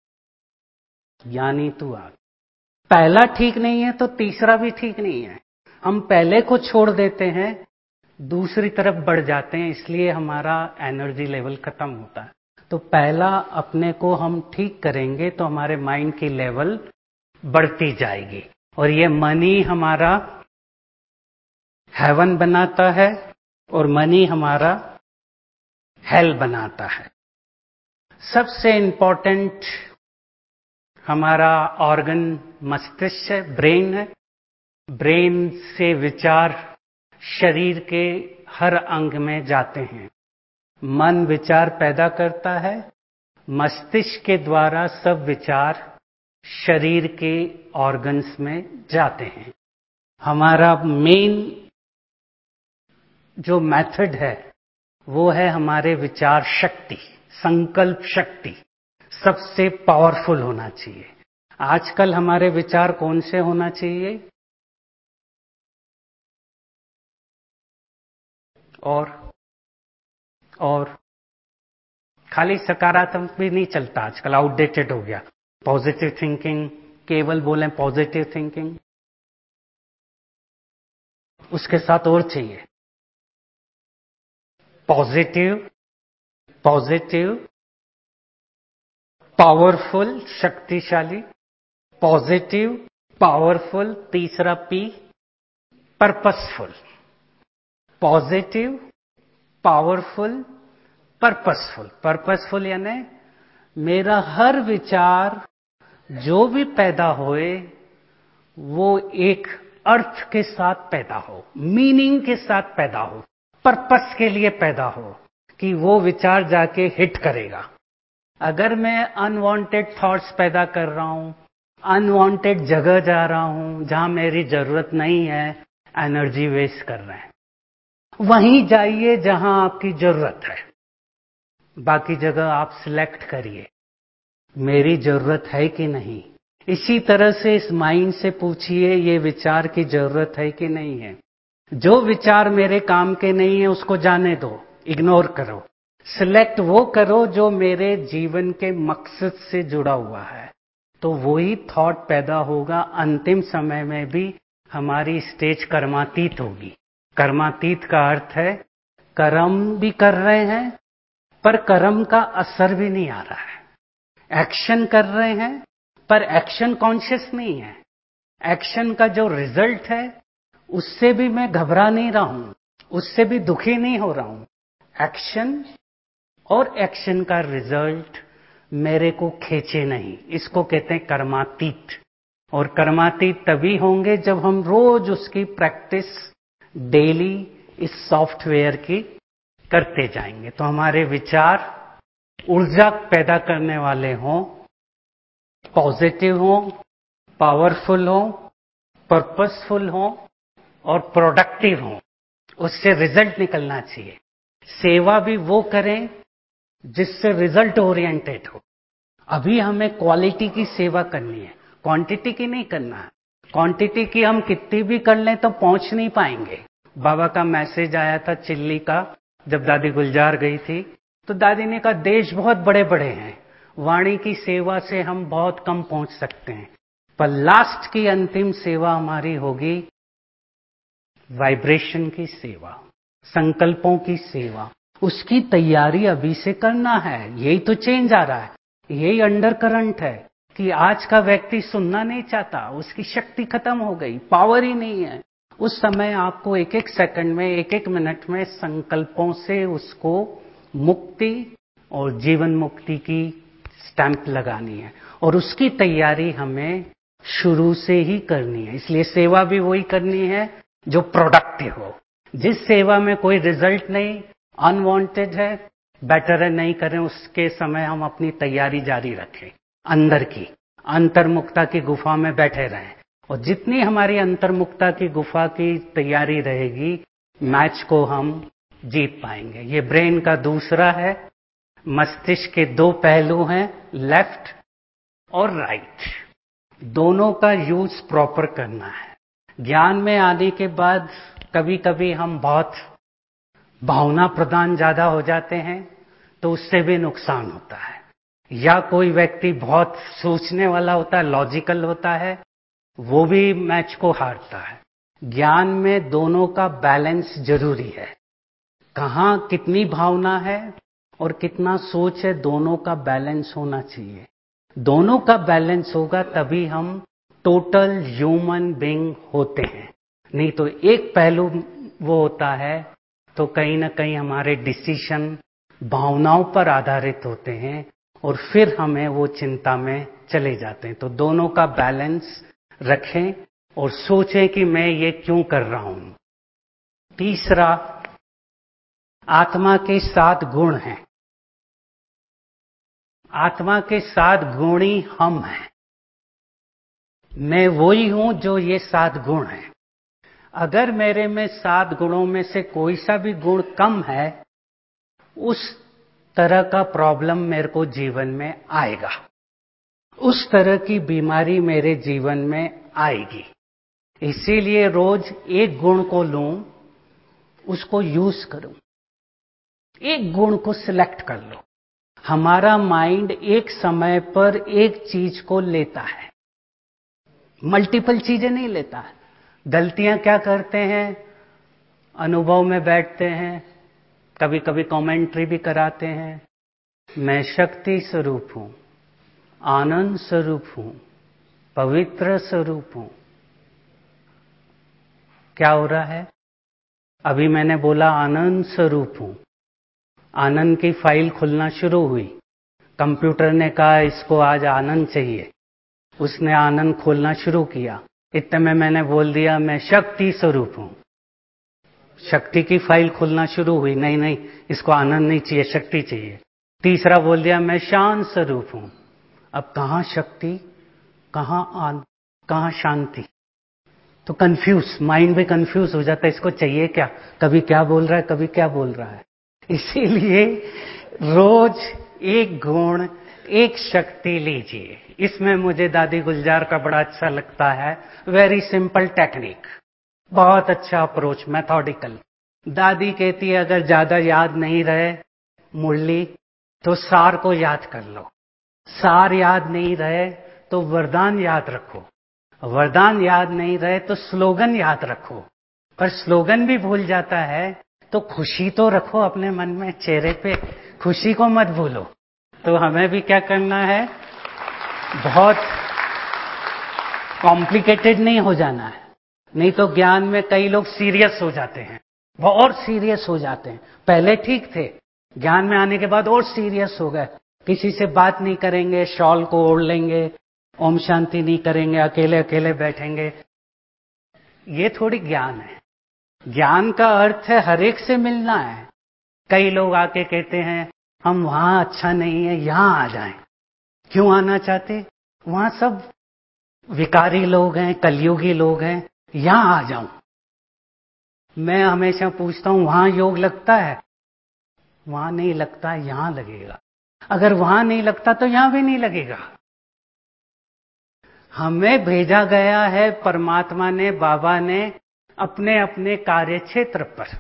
ज्ञानी तू आत्मा। पहला ठीक नहीं है तो तीसरा भी ठीक नहीं है। हम पहले को छोड़ देते हैं, दूसरी तरफ बढ़ जाते हैं, इसलिए हमारा एनर्जी लेवल खत्म होता है। तो पहला अपने को हम ठीक करेंगे तो हमारे माइंड की लेवल बढ़ती जाएगी। और ये मनी हमारा हेवन बनाता है और मनी हमारा हेल बनाता है। सबसे इंपॉर्टेंट हमारा ऑर्गन मस्तिष्क है, ब्रेन है। ब्रेन से विचार शरीर के हर अंग में जाते हैं। मन विचार पैदा करता है, मस्तिष्क के द्वारा सब विचार शरीर के ऑर्गन्स में जाते हैं। हमारा मेन जो मेथड है वो है हमारे विचार शक्ति, संकल्प शक्ति सबसे पावरफुल होना चाहिए। आजकल हमारे विचार कौन से होना चाहिए? और और खाली सकारात्मक भी नहीं चलता, आजकल आउटडेटेड हो गया। पॉजिटिव थिंकिंग, केवल बोलें पॉजिटिव थिंकिंग, उसके साथ और चाहिए पॉजिटिव, पॉजिटिव, पावरफुल, शक्तिशाली, पॉजिटिव, पावरफुल, तीसरा P purposeful. Positive, powerful, purposeful. Purposeful यानी मेरा हर विचार जो भी पैदा होए वो एक अर्थ के साथ पैदा हो, मीनिंग के साथ पैदा हो, पर्पस के लिए पैदा हो कि वो विचार जाके हिट करेगा। अगर मैं अनवांटेड थॉट्स पैदा कर रहा हूं, अनवांटेड जगह जा रहा हूं जहां मेरी जरूरत नहीं है, एनर्जी वेस्ट कर रहे हैं। वहीं जाइए जहां आपकी जरूरत है, बाकी जगह आप सिलेक्ट करिए मेरी जरूरत है कि नहीं। इसी तरह से इस माइंड से पूछिए ये विचार की जरूरत है कि नहीं है। जो विचार मेरे काम के नहीं है उसको जाने दो, इग्नोर करो। सिलेक्ट वो करो जो मेरे जीवन के मकसद से जुड़ा हुआ है, तो वही थॉट पैदा होगा। अंतिम समय में भी हमारी स्टेज कर्मातीत होगी। कर्मातीत का अर्थ है कर्म भी कर रहे हैं पर कर्म का असर भी नहीं आ रहा है। एक्शन कर रहे हैं पर एक्शन कॉन्शियस नहीं है। एक्शन का जो रिजल्ट है उससे भी मैं घबरा नहीं रहा हूं, उससे भी दुखी नहीं हो रहा हूं। एक्शन और एक्शन का रिजल्ट मेरे को खींचे नहीं, इसको कहते हैं कर्मातीत। और कर्मातीत तभी होंगे जब हम रोज उसकी प्रैक्टिस डेली इस सॉफ्टवेयर की करते जाएंगे। तो हमारे विचार ऊर्जा पैदा करने वाले हों, पॉजिटिव हों, पावरफुल हों, पर्पसफुल हों और प्रोडक्टिव हों। उससे रिजल्ट निकलना चाहिए। सेवा भी वो करें जिससे रिजल्ट ओरिएंटेड हो। अभी हमें क्वालिटी की सेवा करनी है, क्वांटिटी की नहीं करना है। क्वांटिटी की हम कितनी भी कर लें तो पहुंच नहीं पाएंगे। बाबा का मैसेज आया था चिल्ली का, जब दादी गुलजार गई थी तो दादी ने कहा देश बहुत बड़े बड़े हैं, वाणी की सेवा से हम बहुत कम पहुंच सकते हैं, पर लास्ट की अंतिम सेवा हमारी होगी वाइब्रेशन की सेवा, संकल्पों की सेवा। उसकी तैयारी अभी से करना है। यही तो चेंज आ रहा है, यही अंडर करंट है कि आज का व्यक्ति सुनना नहीं चाहता, उसकी शक्ति खत्म हो गई, पावर ही नहीं है। उस समय आपको एक एक सेकंड में, एक एक मिनट में संकल्पों से उसको मुक्ति और जीवन मुक्ति की स्टैंप लगानी है, और उसकी तैयारी हमें शुरू से ही करनी है। इसलिए सेवा भी वही करनी है जो प्रोडक्टिव हो। जिस सेवा में कोई रिजल्ट नहीं, अनवांटेड है, बेटर है नहीं करें। उसके समय हम अपनी तैयारी जारी रखें, अंदर की अंतर्मुक्ता की गुफा में बैठे रहें। और जितनी हमारी अंतर्मुक्ता की गुफा की तैयारी रहेगी, मैच को हम जीत पाएंगे। ये ब्रेन का दूसरा है। मस्तिष्क के दो पहलू हैं, लेफ्ट और राइट। दोनों का यूज प्रॉपर करना है। ज्ञान में आने के बाद कभी कभी हम बहुत भावना प्रधान ज्यादा हो जाते हैं तो उससे भी नुकसान होता है। या कोई व्यक्ति बहुत सोचने वाला होता है, लॉजिकल होता है, वो भी मैच को हारता है। ज्ञान में दोनों का बैलेंस जरूरी है। कहां कितनी भावना है और कितना सोच है, दोनों का बैलेंस होना चाहिए। दोनों का बैलेंस होगा तभी हम टोटल ह्यूमन बीइंग होते हैं। नहीं तो एक पहलू वो होता है तो कहीं ना कहीं हमारे डिसीजन भावनाओं पर आधारित होते हैं और फिर हमें वो चिंता में चले जाते हैं। तो दोनों का बैलेंस रखें और सोचें कि मैं ये क्यों कर रहा हूं। तीसरा, आत्मा के सात गुण हैं। आत्मा के सात गुणी हम हैं। मैं वही हूं जो ये सात गुण हैं। अगर मेरे में सात गुणों में से कोई सा भी गुण कम है, उस तरह का प्रॉब्लम मेरे को जीवन में आएगा, उस तरह की बीमारी मेरे जीवन में आएगी। इसीलिए रोज एक गुण को लूं, उसको यूज करूं। एक गुण को सिलेक्ट कर लो। हमारा माइंड एक समय पर एक चीज को लेता है, मल्टीपल चीजें नहीं लेता है। गलतियां क्या करते हैं, अनुभव में बैठते हैं, कभी कभी कमेंट्री भी कराते हैं, मैं शक्ति स्वरूप हूं, आनंद स्वरूप हूं, पवित्र स्वरूप हूं। क्या हो रहा है? अभी मैंने बोला आनंद स्वरूप हूं। आनंद की फाइल खुलना शुरू हुई। कंप्यूटर ने कहा इसको आज आनंद चाहिए। उसने आनंद खोलना शुरू किया। इतने में मैंने बोल दिया मैं शक्ति स्वरूप हूं। शक्ति की फाइल खुलना शुरू हुई। नहीं नहीं, इसको आनंद नहीं चाहिए, शक्ति चाहिए। तीसरा बोल दिया मैं शांत स्वरूप हूं। अब कहां शक्ति, कहां आनंद, कहां शांति? तो कंफ्यूज, माइंड भी कंफ्यूज हो जाता है। इसको चाहिए क्या? कभी क्या बोल रहा है, कभी क्या बोल रहा है। इसीलिए रोज एक गुण, एक शक्ति लीजिए। इसमें मुझे दादी गुलजार का बड़ा अच्छा लगता है। वेरी सिंपल टेक्निक, बहुत अच्छा अप्रोच, मेथोडिकल। दादी कहती है अगर ज्यादा याद नहीं रहे मुरली तो सार को याद कर लो। सार याद नहीं रहे तो वरदान याद रखो। वरदान याद नहीं रहे तो स्लोगन याद रखो। पर स्लोगन भी भूल जाता है तो खुशी तो रखो अपने मन में, चेहरे पे खुशी को मत भूलो। तो हमें भी क्या करना है, बहुत कॉम्प्लिकेटेड नहीं हो जाना है। नहीं तो ज्ञान में कई लोग सीरियस हो जाते हैं, बहुत सीरियस हो जाते हैं। पहले ठीक थे, ज्ञान में आने के बाद और सीरियस हो गए। किसी से बात नहीं करेंगे, शॉल को ओढ़ लेंगे, ओम शांति नहीं करेंगे, अकेले अकेले बैठेंगे। ये थोड़ी ज्ञान है। ज्ञान का अर्थ है हर एक से मिलना है। कई लोग आके कहते हैं हम वहां अच्छा नहीं है, यहां आ जाएं। क्यों आना चाहते? वहां सब विकारी लोग हैं, कलयुगी लोग हैं, यहां आ जाऊं। मैं हमेशा पूछता हूं वहां योग लगता है? वहां नहीं लगता, यहां लगेगा। अगर वहां नहीं लगता तो यहां भी नहीं लगेगा। हमें भेजा गया है परमात्मा ने, बाबा ने, अपने अपने कार्य क्षेत्र पर।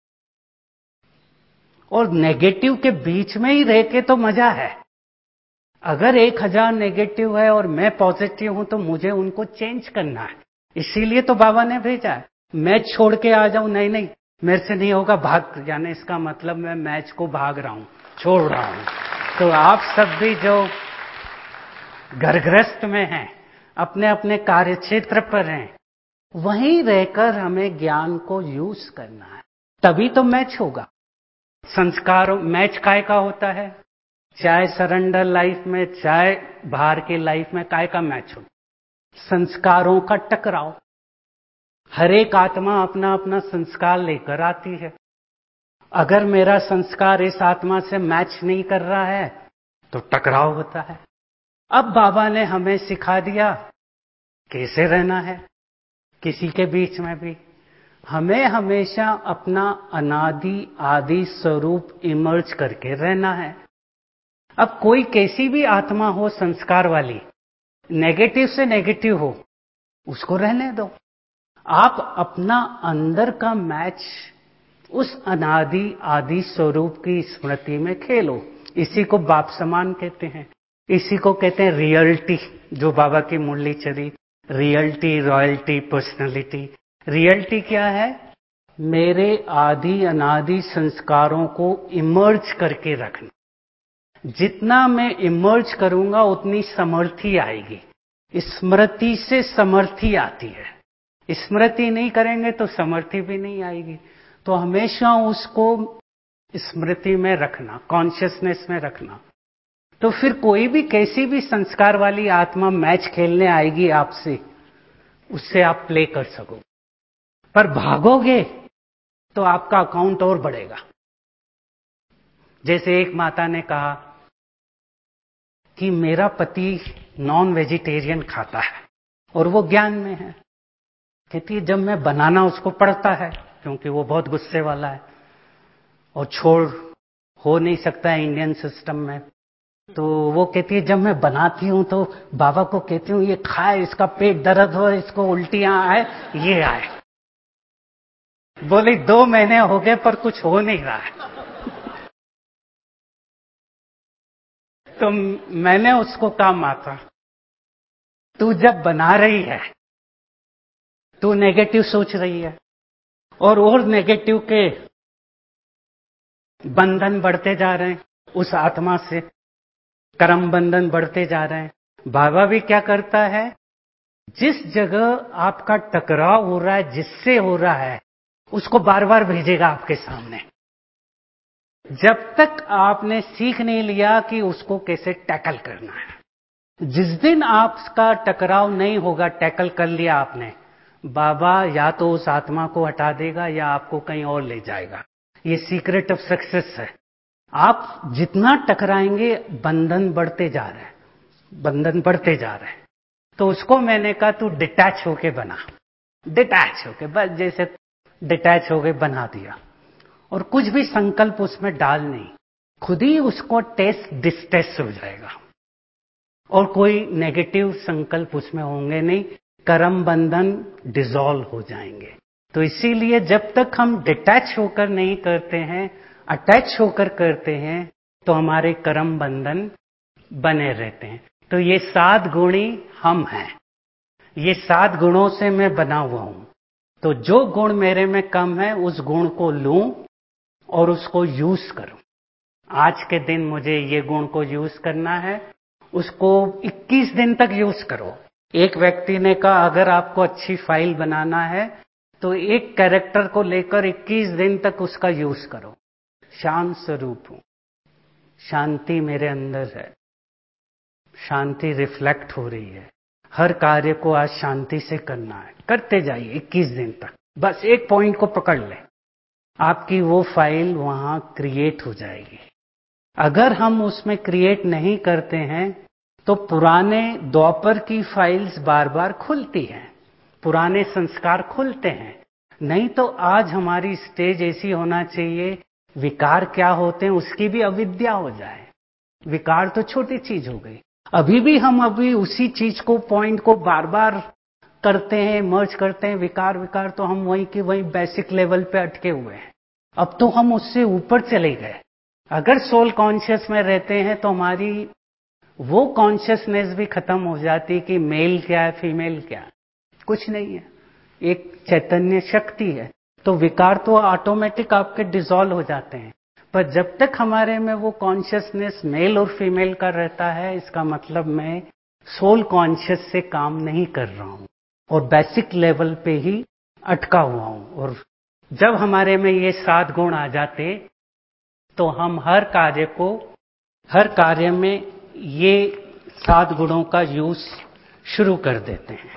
और नेगेटिव के बीच में ही रह के तो मजा है। अगर एक हजार नेगेटिव है और मैं पॉजिटिव हूं तो मुझे उनको चेंज करना है। इसीलिए तो बाबा ने भेजा है। मैच छोड़ के आ जाऊं, नहीं नहीं मेरे से नहीं होगा, भाग जाने, इसका मतलब मैं मैच को भाग रहा हूं, छोड़ रहा हूं। तो आप सब भी जो घरग्रस्त में हैं, अपने अपने कार्य क्षेत्र पर हैं, वहीं रहकर हमें ज्ञान को यूज करना है। तभी तो मैच होगा। संस्कारों मैच काय का होता है? चाहे सरेंडर लाइफ में, चाहे बाहर की लाइफ में, काय का मैच हो? संस्कारों का टकराव। हर एक आत्मा अपना अपना संस्कार लेकर आती है। अगर मेरा संस्कार इस आत्मा से मैच नहीं कर रहा है तो टकराव होता है। अब बाबा ने हमें सिखा दिया कैसे रहना है किसी के बीच में भी। हमें हमेशा अपना अनादि आदि स्वरूप इमर्ज करके रहना है। अब कोई कैसी भी आत्मा हो संस्कार वाली, नेगेटिव से नेगेटिव हो, उसको रहने दो। आप अपना अंदर का मैच उस अनादि आदि स्वरूप की स्मृति में खेलो। इसी को बाप समान कहते हैं। इसी को कहते हैं रियलिटी। जो बाबा की मुरली चली, रियलिटी, रॉयल्टी, पर्सनैलिटी। रियलिटी क्या है? मेरे आदि अनादि संस्कारों को इमर्ज करके रखना। जितना मैं इमर्ज करूंगा उतनी समर्थी आएगी। स्मृति से समर्थी आती है। स्मृति नहीं करेंगे तो समर्थी भी नहीं आएगी। तो हमेशा उसको स्मृति में रखना, कॉन्शियसनेस में रखना। तो फिर कोई भी कैसी भी संस्कार वाली आत्मा मैच खेलने आएगी आपसे, उससे आप प्ले कर सको। पर भागोगे तो आपका अकाउंट और बढ़ेगा। जैसे एक माता ने कहा कि मेरा पति नॉन वेजिटेरियन खाता है और वो ज्ञान में है। कहती है जब मैं बनाना उसको पड़ता है, क्योंकि वो बहुत गुस्से वाला है और छोड़ हो नहीं सकता है इंडियन सिस्टम में। तो वो कहती है जब मैं बनाती हूं तो बाबा को कहती हूं ये खाए, इसका पेट दर्द हो, इसको उल्टियां आए, ये आए। बोली दो महीने हो गए पर कुछ हो नहीं रहा है। तो मैंने उसको कहा माता, तू जब बना रही है तू नेगेटिव सोच रही है और और नेगेटिव के बंधन बढ़ते जा रहे हैं। उस आत्मा से कर्म बंधन बढ़ते जा रहे हैं। बाबा भी क्या करता है, जिस जगह आपका टकराव हो रहा है, जिससे हो रहा है, उसको बार बार भेजेगा आपके सामने, जब तक आपने सीख नहीं लिया कि उसको कैसे टैकल करना है। जिस दिन आपका टकराव नहीं होगा, टैकल कर लिया आपने, बाबा या तो उस आत्मा को हटा देगा या आपको कहीं और ले जाएगा। ये सीक्रेट ऑफ सक्सेस है। आप जितना टकराएंगे, बंधन बढ़ते जा रहे हैं, बंधन बढ़ते जा रहे हैं। तो उसको मैंने कहा तू डिटैच होके बना, डिटैच होके, बस जैसे डिटैच होके बना दिया, और कुछ भी संकल्प उसमें डाल नहीं, खुद ही उसको टेस्ट डिस्टेस्ट हो जाएगा, और कोई नेगेटिव संकल्प उसमें होंगे नहीं, कर्म बंधन डिसॉल्व हो जाएंगे। तो इसीलिए जब तक हम डिटैच होकर नहीं करते हैं, अटैच होकर करते हैं, तो हमारे कर्म बंधन बने रहते हैं। तो ये सात गुणी हम हैं, ये सात गुणों से मैं बना हुआ हूं। तो जो गुण मेरे में कम है, उस गुण को लूं और उसको यूज करूं। आज के दिन मुझे ये गुण को यूज करना है, उसको इक्कीस दिन तक यूज करो। एक व्यक्ति ने कहा अगर आपको अच्छी फाइल बनाना है तो एक कैरेक्टर को लेकर इक्कीस दिन तक उसका यूज करो। शांत स्वरूप हूं, शांति मेरे अंदर है, शांति रिफ्लेक्ट हो रही है, हर कार्य को आज शांति से करना है, करते जाइए इक्कीस दिन तक। बस एक पॉइंट को पकड़ ले, आपकी वो फाइल वहां क्रिएट हो जाएगी। अगर हम उसमें क्रिएट नहीं करते हैं तो पुराने द्वापर की फाइल्स बार बार खुलती हैं, पुराने संस्कार खुलते हैं। नहीं तो आज हमारी स्टेज ऐसी होना चाहिए, विकार क्या होते हैं उसकी भी अविद्या हो जाए। विकार तो छोटी चीज हो गई, अभी भी हम अभी उसी चीज को, पॉइंट को बार बार करते हैं, मर्ज करते हैं, विकार विकार, तो हम वहीं के वहीं बेसिक लेवल पे अटके हुए हैं। अब तो हम उससे ऊपर चले गए। अगर सोल कॉन्शियस में रहते हैं तो हमारी वो कॉन्शियसनेस भी खत्म हो जाती कि मेल क्या है, फीमेल क्या है, कुछ नहीं है, एक चैतन्य शक्ति है। तो विकार तो ऑटोमेटिक आपके डिसॉल्व हो जाते हैं। पर जब तक हमारे में वो कॉन्शियसनेस मेल और फीमेल का रहता है, इसका मतलब मैं सोल कॉन्शियस से काम नहीं कर रहा हूं और बेसिक लेवल पे ही अटका हुआ हूं। और जब हमारे में ये सात गुण आ जाते तो हम हर कार्य को, हर कार्य में ये सात गुणों का यूज शुरू कर देते हैं।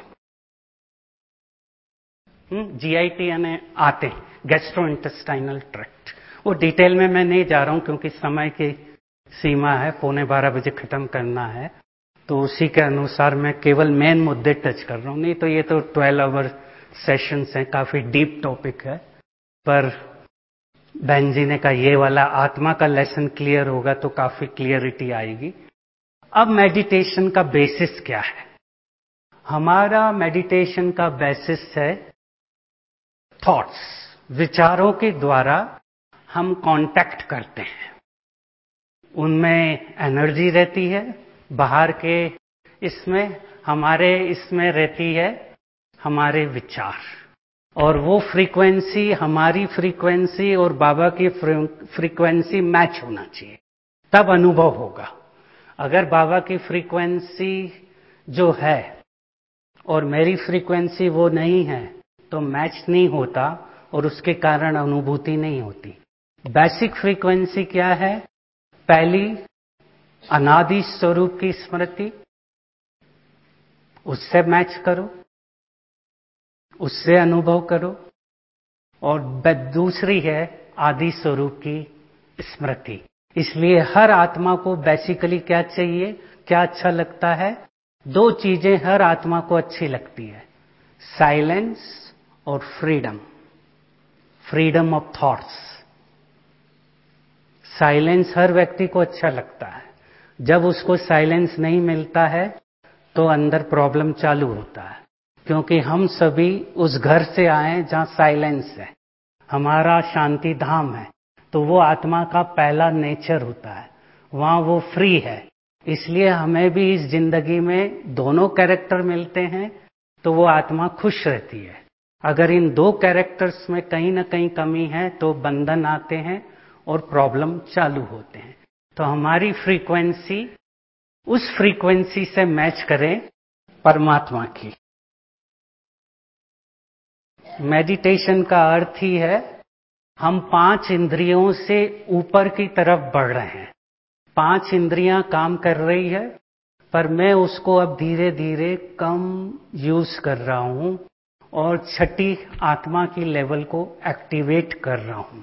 जीआईटी यानी आते हैं, गैस्ट्रो इंटेस्टाइनल ट्रैक्ट। वो डिटेल में मैं नहीं जा रहा हूं क्योंकि समय की सीमा है, पौने बारह बजे खत्म करना है, तो उसी के अनुसार मैं केवल मेन मुद्दे टच कर रहा हूं। नहीं तो ये तो ट्वेल्व आवर सेशंस हैं, काफी डीप टॉपिक है। पर बहन जी ने कहा ये वाला आत्मा का लेसन क्लियर होगा तो काफी क्लियरिटी आएगी। अब मेडिटेशन का बेसिस क्या है? हमारा मेडिटेशन का बेसिस है थॉट्स, विचारों के द्वारा हम कांटेक्ट करते हैं, उनमें एनर्जी रहती है, बाहर के इसमें, हमारे इसमें रहती है हमारे विचार, और वो फ्रीक्वेंसी, हमारी फ्रीक्वेंसी और बाबा की फ्रीक्वेंसी मैच होना चाहिए, तब अनुभव होगा। अगर बाबा की फ्रीक्वेंसी जो है और मेरी फ्रीक्वेंसी वो नहीं है तो मैच नहीं होता और उसके कारण अनुभूति नहीं होती। बेसिक फ्रीक्वेंसी क्या है? पहली, अनादि स्वरूप की स्मृति, उससे मैच करो, उससे अनुभव करो। और दूसरी है आदि स्वरूप की स्मृति। इसलिए हर आत्मा को बेसिकली क्या चाहिए, क्या अच्छा लगता है? दो चीजें हर आत्मा को अच्छी लगती है, साइलेंस और freedom, freedom of thoughts. Silence हर व्यक्ति को अच्छा लगता है। जब उसको साइलेंस नहीं मिलता है तो अंदर प्रॉब्लम चालू होता है, क्योंकि हम सभी उस घर से आए जहां साइलेंस है, हमारा शांति धाम है। तो वो आत्मा का पहला नेचर होता है, वहां वो फ्री है। इसलिए हमें भी इस जिंदगी में दोनों कैरेक्टर मिलते हैं तो वो आत्मा खुश रहती है। अगर इन दो कैरेक्टर्स में कहीं ना कहीं कमी है तो बंधन आते हैं और प्रॉब्लम चालू होते हैं। तो हमारी फ्रीक्वेंसी उस फ्रीक्वेंसी से मैच करें परमात्मा की। मेडिटेशन का अर्थ ही है हम पांच इंद्रियों से ऊपर की तरफ बढ़ रहे हैं। पांच इंद्रियां काम कर रही है, पर मैं उसको अब धीरे धीरे कम यूज कर रहा हूं और छठी आत्मा की लेवल को एक्टिवेट कर रहा हूं।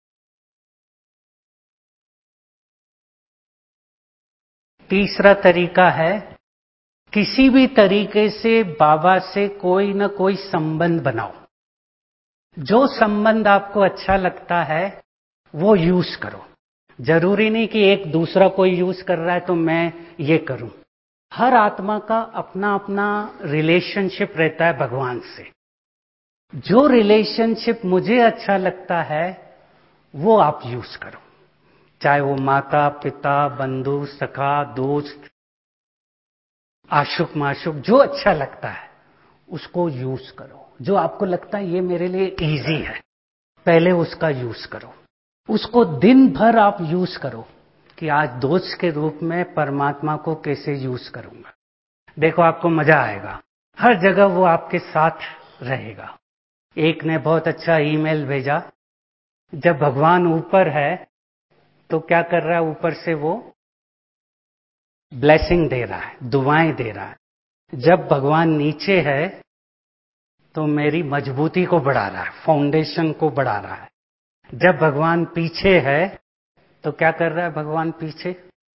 तीसरा तरीका है, किसी भी तरीके से बाबा से कोई न कोई संबंध बनाओ। जो संबंध आपको अच्छा लगता है वो यूज करो। जरूरी नहीं कि एक दूसरा कोई यूज कर रहा है तो मैं ये करूं। हर आत्मा का अपना अपना रिलेशनशिप रहता है भगवान से। जो रिलेशनशिप मुझे अच्छा लगता है वो आप यूज करो, चाहे वो माता पिता बंधु सखा दोस्त आशुक माशुक, जो अच्छा लगता है उसको यूज करो। जो आपको लगता है ये मेरे लिए इजी है, पहले उसका यूज करो। उसको दिन भर आप यूज करो कि आज दोस्त के रूप में परमात्मा को कैसे यूज करूंगा। देखो आपको मजा आएगा, हर जगह वो आपके साथ रहेगा। एक ने बहुत अच्छा ईमेल भेजा, जब भगवान ऊपर है तो क्या कर रहा है, ऊपर से वो ब्लेसिंग दे रहा है, दुआएं दे रहा है। जब भगवान नीचे है तो मेरी मजबूती को बढ़ा रहा है, फाउंडेशन को बढ़ा रहा है। जब भगवान पीछे है तो क्या कर रहा है भगवान पीछे,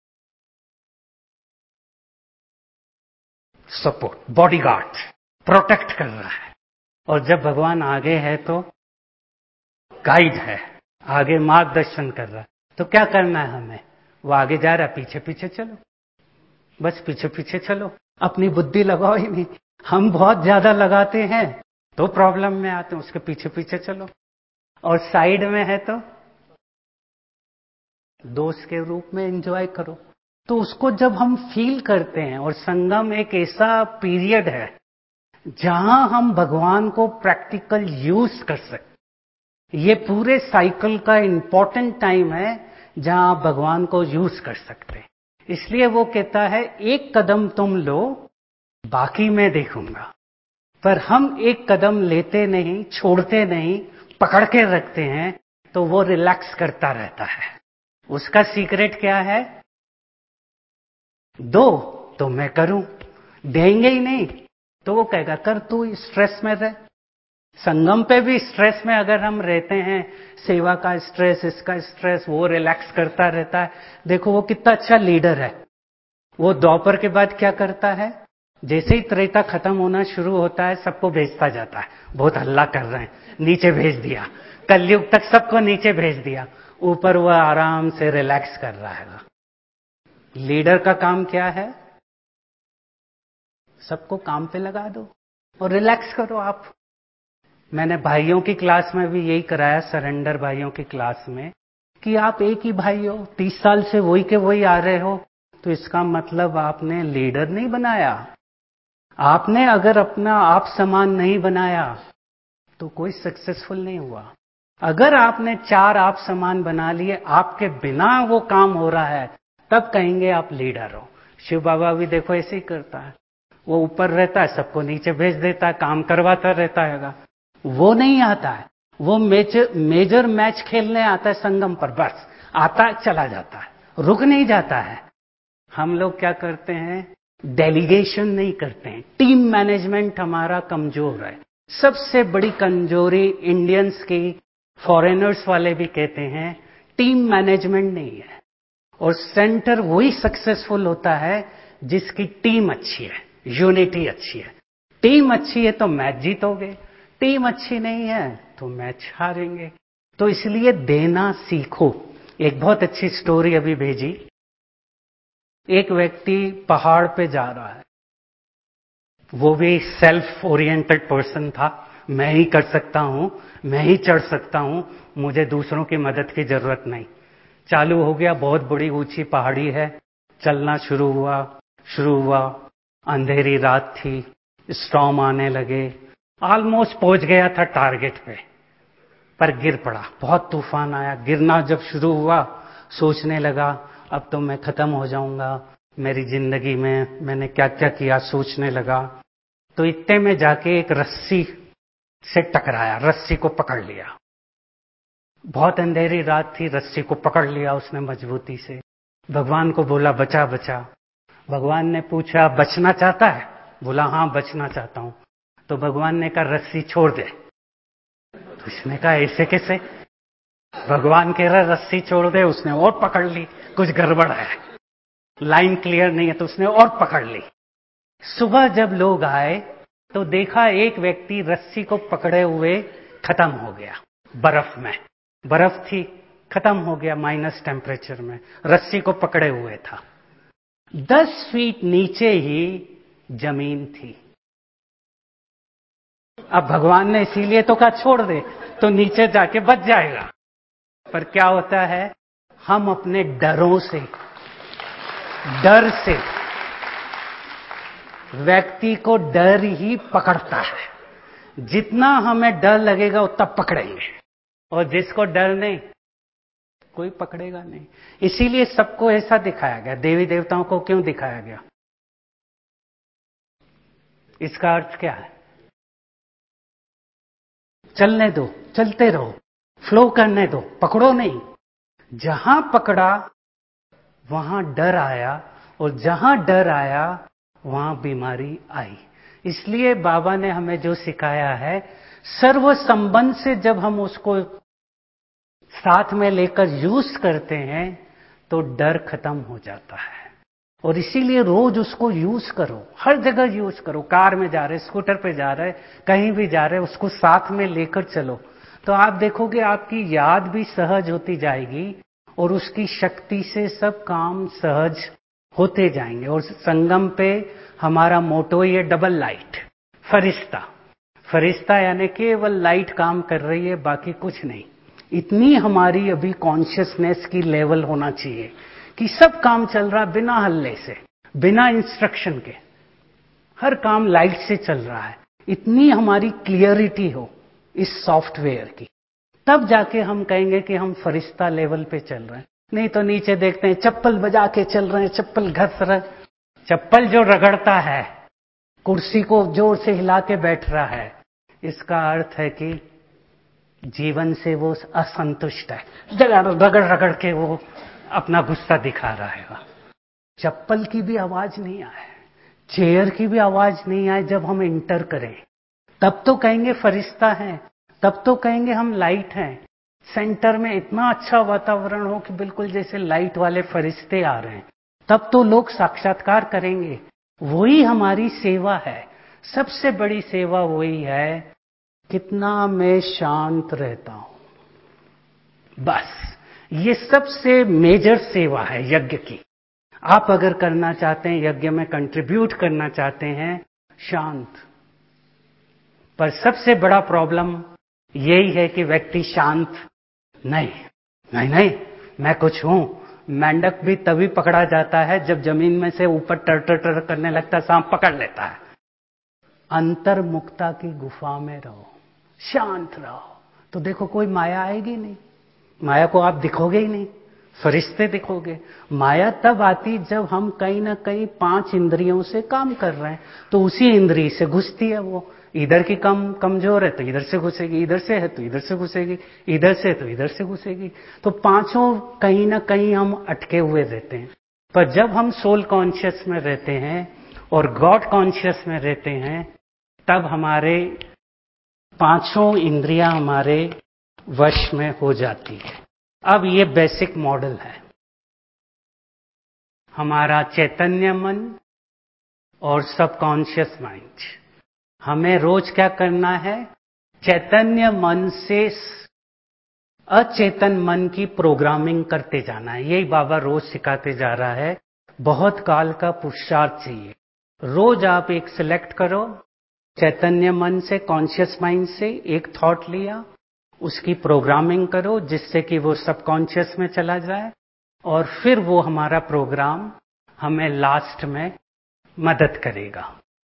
सपोर्ट, बॉडीगार्ड, प्रोटेक्ट कर रहा है। और जब भगवान आगे है तो गाइड है, आगे मार्गदर्शन कर रहा है। तो क्या करना है हमें, वो आगे जा रहा है, पीछे पीछे चलो, बस पीछे पीछे चलो। अपनी बुद्धि लगाओ ही नहीं, हम बहुत ज्यादा लगाते हैं तो प्रॉब्लम में आते हैं। उसके पीछे पीछे चलो। और साइड में है तो दोस्त के रूप में एंजॉय करो। तो उसको जब हम फील करते हैं, और संगम एक ऐसा पीरियड है जहां हम भगवान को प्रैक्टिकल यूज कर सकते। ये पूरे साइकिल का इंपॉर्टेंट टाइम है जहां आप भगवान को यूज कर सकते। इसलिए वो कहता है एक कदम तुम लो, बाकी मैं देखूंगा। पर हम एक कदम लेते नहीं, छोड़ते नहीं, पकड़ के रखते हैं तो वो रिलैक्स करता रहता है। उसका सीक्रेट क्या है, दो तो मैं करूं, देंगे ही नहीं तो वो कहेगा कर तू स्ट्रेस में रह। संगम पे भी स्ट्रेस में अगर हम रहते हैं, सेवा का स्ट्रेस, इसका स्ट्रेस, वो रिलैक्स करता रहता है। देखो वो कितना अच्छा लीडर है। वो दोपहर के बाद क्या करता है, जैसे ही त्रेता खत्म होना शुरू होता है सबको भेजता जाता है, बहुत हल्ला कर रहे हैं, नीचे भेज दिया। कलयुग तक सबको नीचे भेज दिया, ऊपर वह आराम से रिलैक्स कर रहा है। लीडर का काम क्या है, सबको काम पे लगा दो और रिलैक्स करो आप। मैंने भाइयों की क्लास में भी यही कराया, सरेंडर भाइयों की क्लास में, कि आप एक ही भाई हो, तीस साल से वही के वही आ रहे हो, तो इसका मतलब आपने लीडर नहीं बनाया। आपने अगर अपना आप समान नहीं बनाया तो कोई सक्सेसफुल नहीं हुआ। अगर आपने चार आप समान बना लिए, आपके बिना वो काम हो रहा है, तब कहेंगे आप लीडर हो। शिव बाबा भी देखो ऐसे ही करता है, वो ऊपर रहता है, सबको नीचे भेज देता है, काम करवाता रहता है। वो नहीं आता है, वो मेजर मेजर मैच खेलने आता है संगम पर, बस आता है चला जाता है, रुक नहीं जाता है। हम लोग क्या करते हैं, डेलीगेशन नहीं करते हैं। टीम मैनेजमेंट हमारा कमजोर है। सबसे बड़ी कमजोरी इंडियंस की, फॉरेनर्स वाले भी कहते हैं, टीम मैनेजमेंट नहीं है। और सेंटर वही सक्सेसफुल होता है जिसकी टीम अच्छी है, यूनिटी अच्छी है। टीम अच्छी है तो मैच जीतोगे, टीम अच्छी नहीं है तो मैच हारेंगे। तो इसलिए देना सीखो। एक बहुत अच्छी स्टोरी अभी भेजी। एक व्यक्ति पहाड़ पे जा रहा है, वो भी सेल्फ ओरिएंटेड पर्सन था। मैं ही कर सकता हूं, मैं ही चढ़ सकता हूं, मुझे दूसरों की मदद की जरूरत नहीं। चालू हो गया, बहुत बड़ी ऊंची पहाड़ी है, चलना शुरू हुआ शुरू हुआ अंधेरी रात थी, स्टॉर्म आने लगे, ऑलमोस्ट पहुंच गया था टारगेट पे, पर गिर पड़ा। बहुत तूफान आया, गिरना जब शुरू हुआ सोचने लगा अब तो मैं खत्म हो जाऊंगा, मेरी जिंदगी में मैंने क्या क्या किया सोचने लगा। तो इतने में जाके एक रस्सी से टकराया, रस्सी को पकड़ लिया। बहुत अंधेरी रात थी, रस्सी को पकड़ लिया उसने मजबूती से। भगवान को बोला बचा बचा। भगवान ने पूछा बचना चाहता है? बोला हाँ बचना चाहता हूं। तो भगवान ने कहा रस्सी छोड़ दे। तो इसने कहा ऐसे कैसे? भगवान कह रहा रस्सी छोड़ दे, उसने और पकड़ ली। कुछ गड़बड़ है, लाइन क्लियर नहीं है, तो उसने और पकड़ ली। सुबह जब लोग आए तो देखा एक व्यक्ति रस्सी को पकड़े हुए खत्म हो गया। बर्फ में, बर्फ थी, खत्म हो गया माइनस टेम्परेचर में, रस्सी को पकड़े हुए था। दस फीट नीचे ही जमीन थी। अब भगवान ने इसीलिए तो कहा छोड़ दे, तो नीचे जाके बच जाएगा। पर क्या होता है, हम अपने डरों से, डर से, व्यक्ति को डर ही पकड़ता है। जितना हमें डर लगेगा उतना पकड़ेंगे, और जिसको डर नहीं कोई पकड़ेगा नहीं। इसीलिए सबको ऐसा दिखाया गया। देवी देवताओं को क्यों दिखाया गया? इसका अर्थ क्या है? चलने दो, चलते रहो, फ्लो करने दो, पकड़ो नहीं। जहां पकड़ा वहां डर आया, और जहां डर आया वहां बीमारी आई। इसलिए बाबा ने हमें जो सिखाया है, सर्व संबंध से जब हम उसको साथ में लेकर यूज करते हैं तो डर खत्म हो जाता है। और इसीलिए रोज उसको यूज करो, हर जगह यूज करो। कार में जा रहे, स्कूटर पे जा रहे, कहीं भी जा रहे, उसको साथ में लेकर चलो, तो आप देखोगे आपकी याद भी सहज होती जाएगी, और उसकी शक्ति से सब काम सहज होते जाएंगे। और संगम पे हमारा मोटो ये डबल लाइट, फरिश्ता। फरिश्ता यानी केवल लाइट काम कर रही है, बाकी कुछ नहीं। इतनी हमारी अभी कॉन्शियसनेस की लेवल होना चाहिए कि सब काम चल रहा बिना हल्ले से, बिना इंस्ट्रक्शन के, हर काम लाइट से चल रहा है। इतनी हमारी क्लियरिटी हो इस सॉफ्टवेयर की, तब जाके हम कहेंगे कि हम फरिश्ता लेवल पे चल रहे हैं। नहीं तो नीचे देखते हैं चप्पल बजा के चल रहे हैं, चप्पल घस रहे, चप्पल जो रगड़ता है, कुर्सी को जोर से हिला के बैठ रहा है, इसका अर्थ है कि जीवन से वो असंतुष्ट है, रगड़ रगड़ के वो अपना गुस्सा दिखा रहा है। चप्पल की भी आवाज नहीं आए, चेयर की भी आवाज नहीं आए जब हम इंटर करें, तब तो कहेंगे फरिश्ता है, तब तो कहेंगे हम लाइट हैं। सेंटर में इतना अच्छा वातावरण हो कि बिल्कुल जैसे लाइट वाले फरिश्ते आ रहे हैं, तब तो लोग साक्षात्कार करेंगे। वही हमारी सेवा है, सबसे बड़ी सेवा वही है, कितना मैं शांत रहता हूं। बस ये सबसे मेजर सेवा है यज्ञ की। आप अगर करना चाहते हैं, यज्ञ में कंट्रीब्यूट करना चाहते हैं, शांत। पर सबसे बड़ा प्रॉब्लम यही है कि व्यक्ति शांत नहीं, नहीं नहीं मैं कुछ हूं। मेंढक भी तभी पकड़ा जाता है जब जमीन में से ऊपर टर टर टर करने लगता है, सांप पकड़ लेता है। अंतर्मुक्ता की गुफा में रहो, शांत रहो, तो देखो कोई माया आएगी नहीं। माया को आप दिखोगे ही नहीं, फरिश्ते दिखोगे। माया तब आती जब हम कहीं ना कहीं पांच इंद्रियों से काम कर रहे हैं, तो उसी इंद्रिय से घुसती है वो। इधर की कम कमजोर है तो इधर से घुसेगी, इधर से है तो इधर से घुसेगी, इधर से तो इधर से घुसेगी। तो पांचों कहीं ना कहीं हम अटके हुए रहते हैं। पर जब हम सोल कॉन्शियस में रहते हैं और गॉड कॉन्शियस में रहते हैं, तब हमारे पांचों इंद्रियां हमारे वश में हो जाती है। अब ये बेसिक मॉडल है हमारा चैतन्य मन और सबकॉन्शियस माइंड। हमें रोज क्या करना है, चैतन्य मन से अचेतन मन की प्रोग्रामिंग करते जाना है। यही बाबा रोज सिखाते जा रहा है। बहुत काल का पुरुषार्थ चाहिए। रोज आप एक सिलेक्ट करो, चैतन्य मन से, कॉन्शियस माइंड से एक थॉट लिया, उसकी प्रोग्रामिंग करो जिससे कि वो सबकॉन्शियस में चला जाए, और फिर वो हमारा प्रोग्राम हमें लास्ट में मदद करेगा।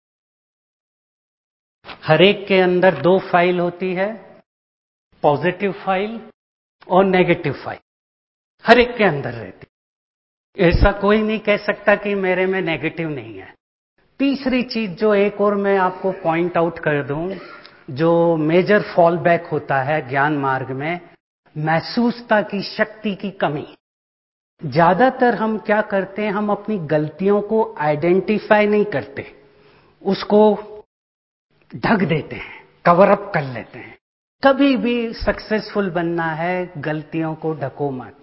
हर एक के अंदर दो फाइल होती है, पॉजिटिव फाइल और नेगेटिव फाइल, हर एक के अंदर रहती है। ऐसा कोई नहीं कह सकता कि मेरे में नेगेटिव नहीं है। तीसरी चीज जो एक और मैं आपको पॉइंट आउट कर दूं, जो मेजर फॉल बैक होता है ज्ञान मार्ग में, महसूसता की शक्ति की कमी। ज्यादातर हम क्या करते हैं, हम अपनी गलतियों को आइडेंटिफाई नहीं करते, उसको ढक देते हैं, कवर अप कर लेते हैं। कभी भी सक्सेसफुल बनना है, गलतियों को ढको मत।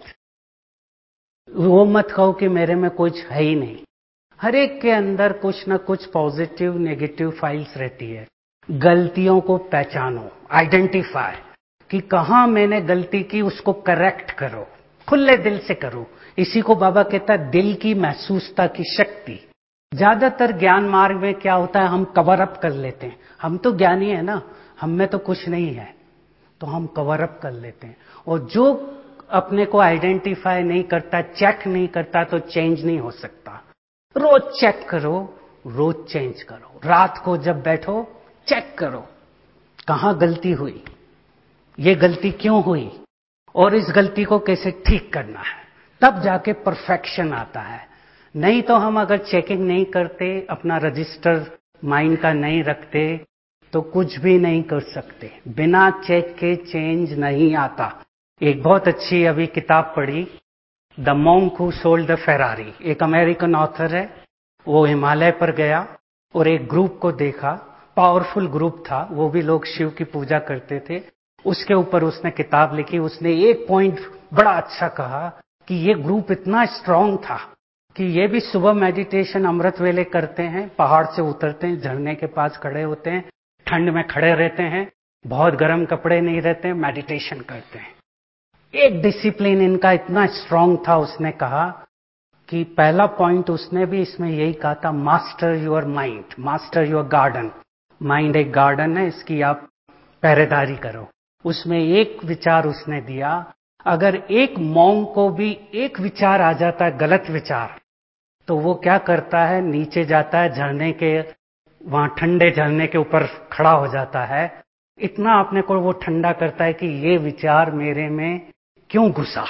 वो मत कहो कि मेरे में कुछ है ही नहीं। हर एक के अंदर कुछ ना कुछ पॉजिटिव नेगेटिव फाइल्स रहती है। गलतियों को पहचानो, आइडेंटिफाई कि कहां मैंने गलती की, उसको करेक्ट करो, खुले दिल से करो। इसी को बाबा कहता है दिल की महसूसता की शक्ति। ज्यादातर ज्ञान मार्ग में क्या होता है, हम कवर अप कर लेते हैं। हम तो ज्ञानी है ना, हम में तो कुछ नहीं है, तो हम कवर अप कर लेते हैं। और जो अपने को आइडेंटिफाई नहीं करता, चेक नहीं करता, तो चेंज नहीं हो सकता। रोज चेक करो, रोज चेंज करो। रात को जब बैठो चेक करो कहां गलती हुई, ये गलती क्यों हुई और इस गलती को कैसे ठीक करना है, तब जाके परफेक्शन आता है। नहीं तो हम अगर चेकिंग नहीं करते, अपना रजिस्टर माइंड का नहीं रखते, तो कुछ भी नहीं कर सकते। बिना चेक के चेंज नहीं आता। एक बहुत अच्छी अभी किताब पढ़ी, the monk who sold the Ferrari. एक अमेरिकन ऑथर है, वो हिमालय पर गया और एक ग्रुप को देखा, पावरफुल ग्रुप था, वो भी लोग शिव की पूजा करते थे। उसके ऊपर उसने किताब लिखी। उसने एक पॉइंट बड़ा अच्छा कहा कि ये ग्रुप इतना स्ट्रांग था कि ये भी सुबह मेडिटेशन अमृत वेले करते हैं, पहाड़ से उतरते हैं, झरने के पास खड़े होते हैं, ठंड में खड़े रहते हैं, बहुत गर्म कपड़े नहीं रहते हैं, मेडिटेशन करते हैं। एक डिसिप्लिन इनका इतना स्ट्रांग था। उसने कहा कि पहला पॉइंट उसने भी इसमें यही कहा था, master your mind, master your garden. Mind एक गार्डन है, इसकी आप पहरेदारी करो। उसमें एक विचार उसने दिया, अगर एक मॉन्क को भी एक विचार आ जाता है, गलत विचार, तो वो क्या करता है, नीचे जाता है झरने के, वहां ठंडे झरने के ऊपर खड़ा हो जाता है। इतना अपने को वो ठंडा करता है कि ये विचार मेरे में क्यों घुसा।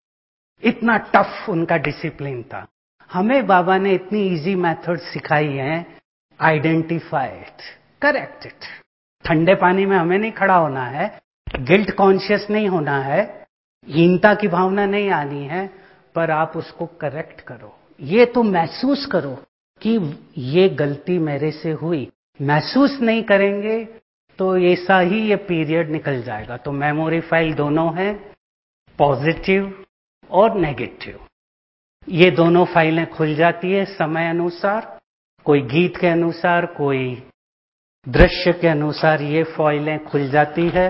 इतना टफ उनका डिसिप्लिन था। हमें बाबा ने इतनी इजी मेथड सिखाई है, आइडेंटिफाई इट, करेक्ट इट। ठंडे पानी में हमें नहीं खड़ा होना है, गिल्ट कॉन्शियस नहीं होना है, हीनता की भावना नहीं आनी है, पर आप उसको करेक्ट करो। ये तो महसूस करो कि ये गलती मेरे से हुई। महसूस नहीं करेंगे तो ऐसा ही ये पीरियड निकल जाएगा। तो मेमोरी फाइल दोनों है, पॉजिटिव और नेगेटिव। ये दोनों फाइलें खुल जाती है समय अनुसार, कोई गीत के अनुसार, कोई दृश्य के अनुसार ये फाइलें खुल जाती है।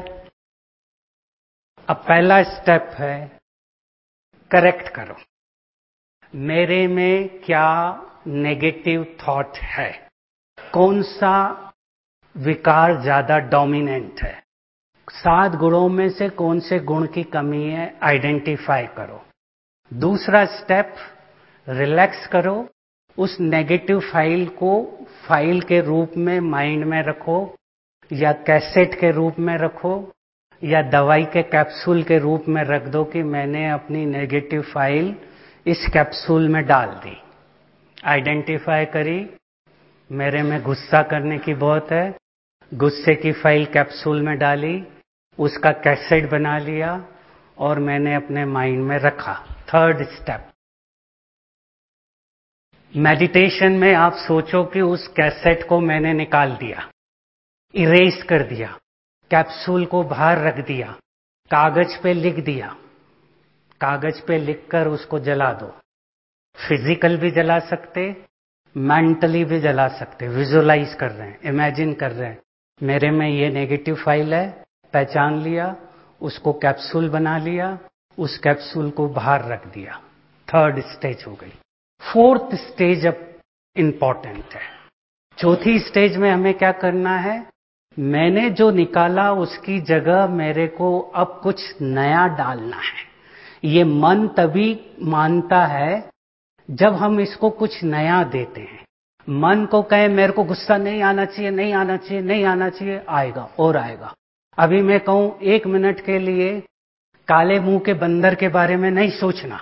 अब पहला स्टेप है, करेक्ट करो। मेरे में क्या नेगेटिव थॉट है, कौन सा विकार ज्यादा डोमिनेंट है, सात गुणों में से कौन से गुण की कमी है, आइडेंटिफाई करो। दूसरा स्टेप, रिलैक्स करो। उस नेगेटिव फाइल को फाइल के रूप में माइंड में रखो, या कैसेट के रूप में रखो, या दवाई के कैप्सूल के रूप में रख दो कि मैंने अपनी नेगेटिव फाइल इस कैप्सूल में डाल दी। आइडेंटिफाई करी, मेरे में गुस्सा करने की बहुत है, गुस्से की फाइल कैप्सूल में डाली, उसका कैसेट बना लिया और मैंने अपने माइंड में रखा। थर्ड स्टेप, मेडिटेशन में आप सोचो कि उस कैसेट को मैंने निकाल दिया, इरेज कर दिया, कैप्सूल को बाहर रख दिया, कागज पे लिख दिया। कागज पे लिखकर उसको जला दो। फिजिकल भी जला सकते, मेंटली भी जला सकते। विजुअलाइज कर रहे हैं, इमेजिन कर रहे हैं, मेरे में ये नेगेटिव फाइल है, पहचान लिया, उसको कैप्सूल बना लिया, उस कैप्सूल को बाहर रख दिया। थर्ड स्टेज हो गई। फोर्थ स्टेज अब इंपॉर्टेंट है। चौथी स्टेज में हमें क्या करना है, मैंने जो निकाला उसकी जगह मेरे को अब कुछ नया डालना है। ये मन तभी मानता है जब हम इसको कुछ नया देते हैं। मन को कहे मेरे को गुस्सा नहीं आना चाहिए, नहीं आना चाहिए, नहीं आना चाहिए, आएगा और आएगा। अभी मैं कहूं एक मिनट के लिए काले मुंह के बंदर के बारे में नहीं सोचना,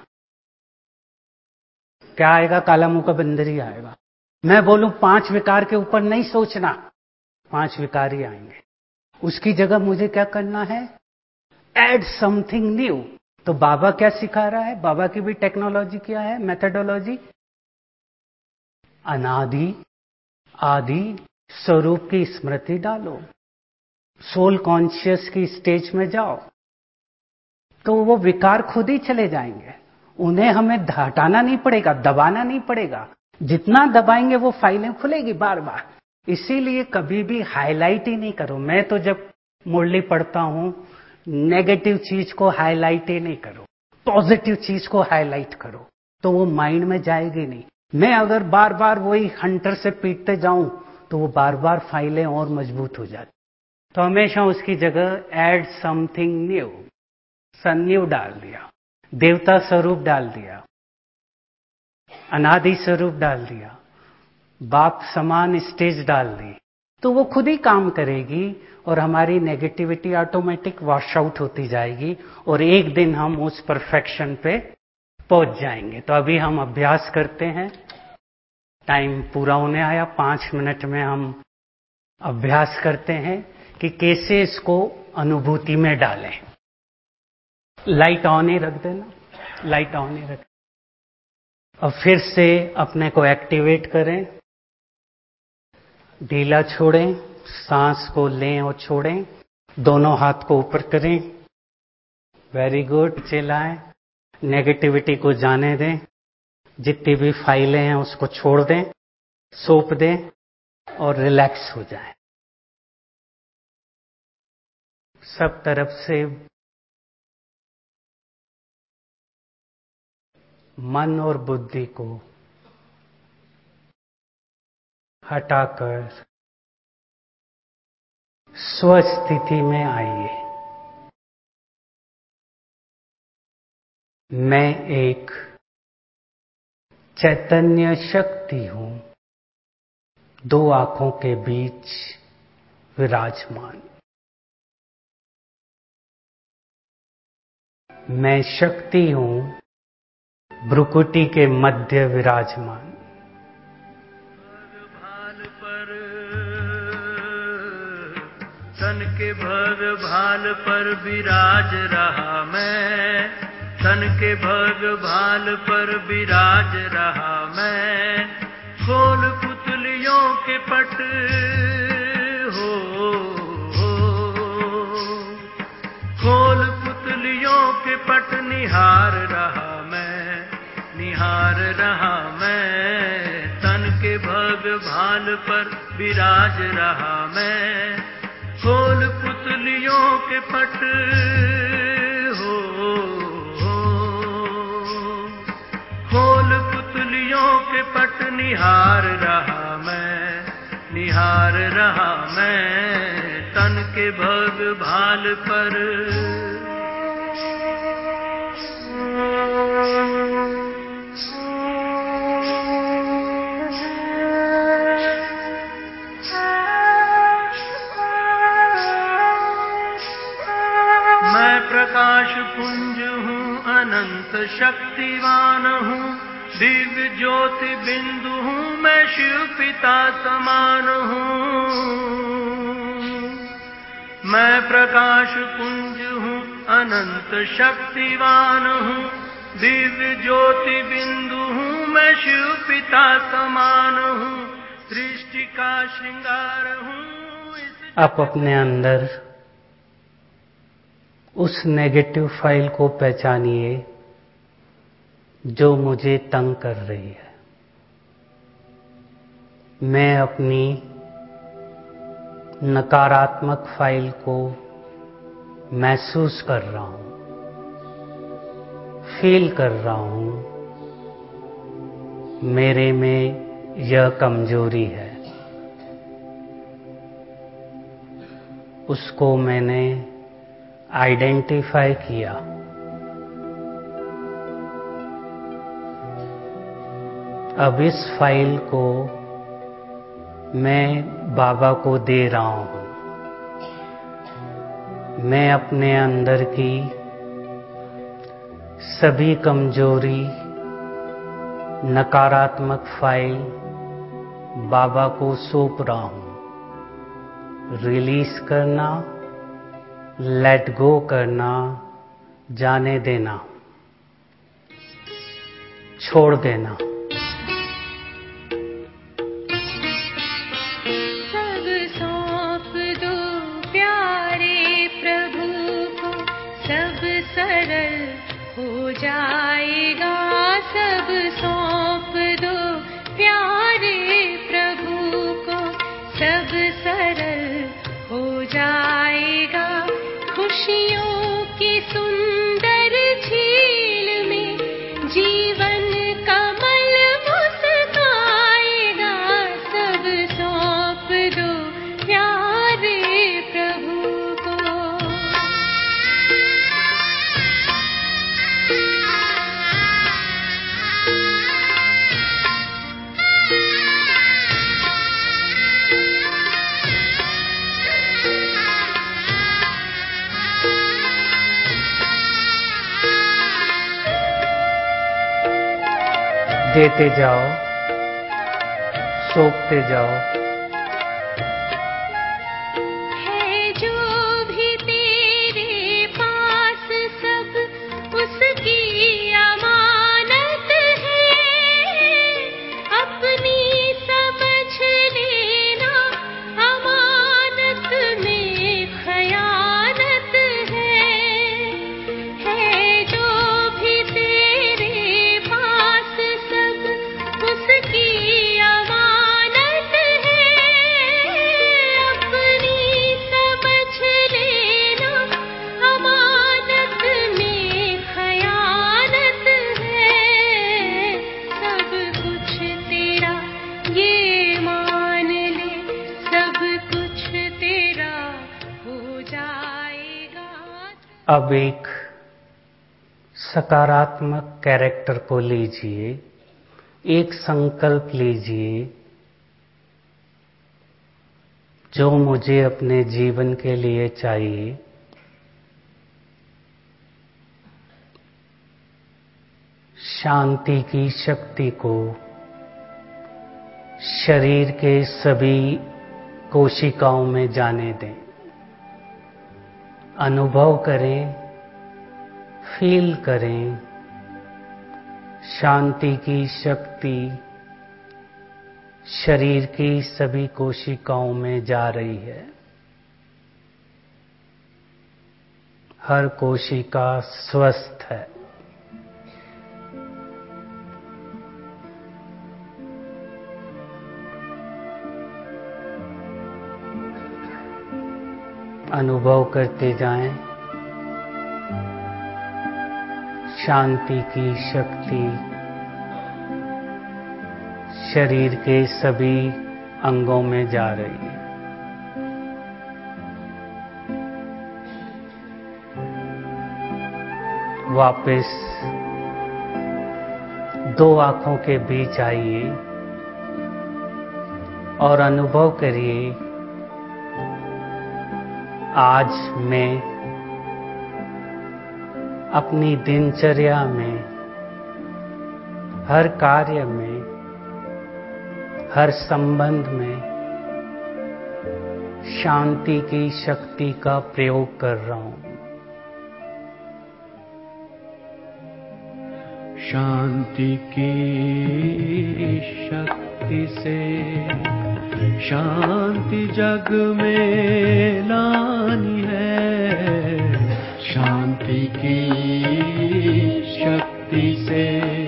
क्या आएगा, काला मुंह का बंदर ही आएगा। मैं बोलूं पांच विकार के ऊपर नहीं सोचना, पांच विकार ही आएंगे। उसकी जगह मुझे क्या करना है? Add something new. तो बाबा क्या सिखा रहा है? बाबा की भी टेक्नोलॉजी क्या है, मेथडोलॉजी? अनादि आदि स्वरूप की स्मृति डालो, सोल कॉन्शियस की स्टेज में जाओ, तो वो विकार खुद ही चले जाएंगे। उन्हें हमें हटाना नहीं पड़ेगा, दबाना नहीं पड़ेगा। जितना दबाएंगे वो फाइलें खुलेगी बार बार। इसीलिए कभी भी हाईलाइट ही नहीं करो। मैं तो जब मुरली पढ़ता हूं, नेगेटिव चीज को हाईलाइट ही नहीं करो, पॉजिटिव चीज को हाईलाइट करो, तो वो माइंड में जाएगी नहीं। मैं अगर बार बार वही हंटर से पीटते जाऊं तो वो बार बार फाइलें और मजबूत हो जाती। तो हमेशा उसकी जगह ऐड समथिंग न्यू, सन्न्यू डाल दिया, देवता स्वरूप डाल दिया, अनादि स्वरूप डाल दिया, बाप समान स्टेज डाल दी, तो वो खुद ही काम करेगी और हमारी नेगेटिविटी ऑटोमेटिक वॉश आउट होती जाएगी और एक दिन हम उस परफेक्शन पे पहुंच जाएंगे। तो अभी हम अभ्यास करते हैं। टाइम पूरा होने आया। पांच मिनट में हम अभ्यास करते हैं कि कैसे इसको अनुभूति में डालें। लाइट ऑन ही रख देना, लाइट ऑन ही रख। अब फिर से अपने को एक्टिवेट करें, ढीला छोड़ें, सांस को लें और छोड़ें, दोनों हाथ को ऊपर करें। Very good. चिल्लाएं, नेगेटिविटी को जाने दें, जितनी भी फाइलें हैं उसको छोड़ दें, सौंप दें और रिलैक्स हो जाएं। सब तरफ से मन और बुद्धि को हटाकर स्वस्थिति में आइए। मैं एक चैतन्य शक्ति हूं, दो आंखों के बीच विराजमान। मैं शक्ति हूं, भ्रुकुटी के मध्य विराजमान। भाल पर तन के भग भाल पर विराज रहा मैं, तन के भग भाल पर विराज रहा मैं। खोल पुतलियों के पट हो, हो खोल पुतलियों के पट निहार रहा मैं, निहार रहा मैं। तन के भग भाल पर विराज रहा मैं। खोल पुतलियों के पट हो, हो खोल पुतलियों के पट निहार रहा मैं, निहार रहा मैं। तन के भग भाल पर मैं प्रकाश पुंज हूँ, अनंत शक्तिवान हूँ, दिव्य ज्योति बिंदु हूँ, मैं शिव पिता समान हूँ। मैं प्रकाश पुंज हूँ, अनंत शक्तिवान हूँ, दिव्य ज्योति बिंदु हूँ, मैं शिव पिता समान हूँ। सृष्टि का श्रृंगार हूँ। आप अपने अंदर उस नेगेटिव फाइल को पहचानिए जो मुझे तंग कर रही है। मैं अपनी नकारात्मक फाइल को महसूस कर रहा हूं, फील कर रहा हूं। मेरे में यह कमजोरी है, उसको मैंने आइडेंटिफाई किया। अब इस फाइल को मैं बाबा को दे रहा हूं। मैं अपने अंदर की सभी कमजोरी, नकारात्मक फाइल बाबा को सौंप रहा हूं। रिलीज करना, लेट गो करना, जाने देना, छोड़ देना। सब सौंप दो प्यारे प्रभु को, सब सरल हो जाएगा। सब सौंप दो प्यारे प्रभु को, सब सरल हो जाएगा। खुशियों की सुंदर झील में जीवन कमल मुस्काएगा। सब सौंप दो प्यारे प्रभु को। देते जाओ, सौंपते जाओ। है जो भी तेरे पास सब उसकी अमानत है। अपनी समझ लेना, अमानत में खयानत है। है जो भी तेरे पास सब उसकी अमानत है। अपनी समझ लेना, अमानत में खयानत है। सब कुछ तेरा ये मान ले, सब कुछ तेरा हो जाएगा। अब एक सकारात्मक कैरेक्टर को लीजिए, एक संकल्प लीजिए जो मुझे अपने जीवन के लिए चाहिए। शांति की शक्ति को शरीर के सभी कोशिकाओं में जाने दें। अनुभव करें, फील करें, शांति की शक्ति शरीर की सभी कोशिकाओं में जा रही है। हर कोशिका स्वस्थ है। अनुभव करते जाएं, शांति की शक्ति शरीर के सभी अंगों में जा रही है। वापस दो आंखों के बीच आइए और अनुभव करिए, आज मैं अपनी दिनचर्या में, हर कार्य में, हर संबंध में शांति की शक्ति का प्रयोग कर रहा हूं। शांति की शक्ति से शांति जग में लानी है। शांति की शक्ति से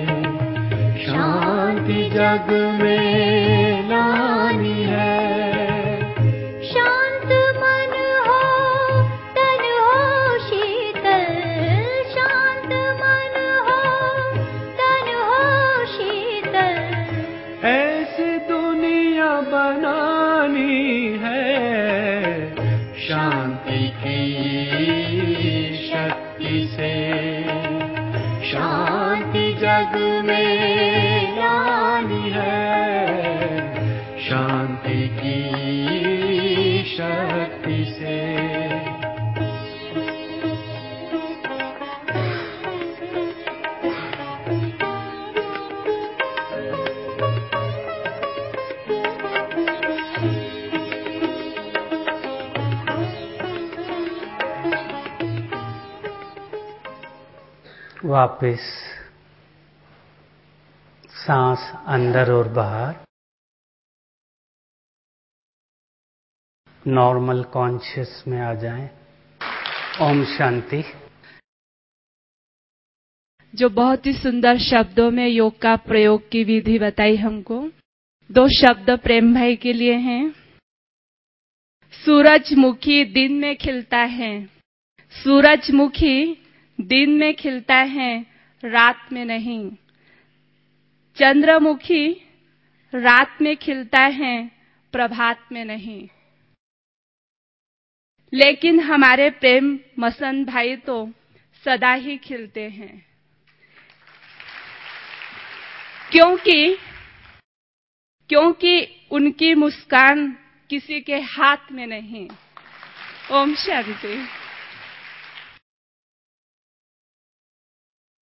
शांति जग में लानी है। शांत मन हो, तन हो शीतल। शांत मन हो, तन हो शीतल। ऐसी दुनिया बनानी है। शांति की शक्ति से शांति जग में लानी है। शांति की शक्ति से वापस सांस अंदर और बाहर, नॉर्मल कॉन्शियस में आ जाएं। ओम शांति। जो बहुत ही सुंदर शब्दों में योग का प्रयोग की विधि बताई हमको। दो शब्द प्रेम भाई के लिए हैं। सूरजमुखी दिन में खिलता है, सूरजमुखी दिन में खिलता है, रात में नहीं। चंद्रमुखी रात में खिलता है, प्रभात में नहीं। लेकिन हमारे प्रेम मसन भाई तो सदा ही खिलते हैं, क्योंकि क्योंकि उनकी मुस्कान किसी के हाथ में नहीं। ओम शांति।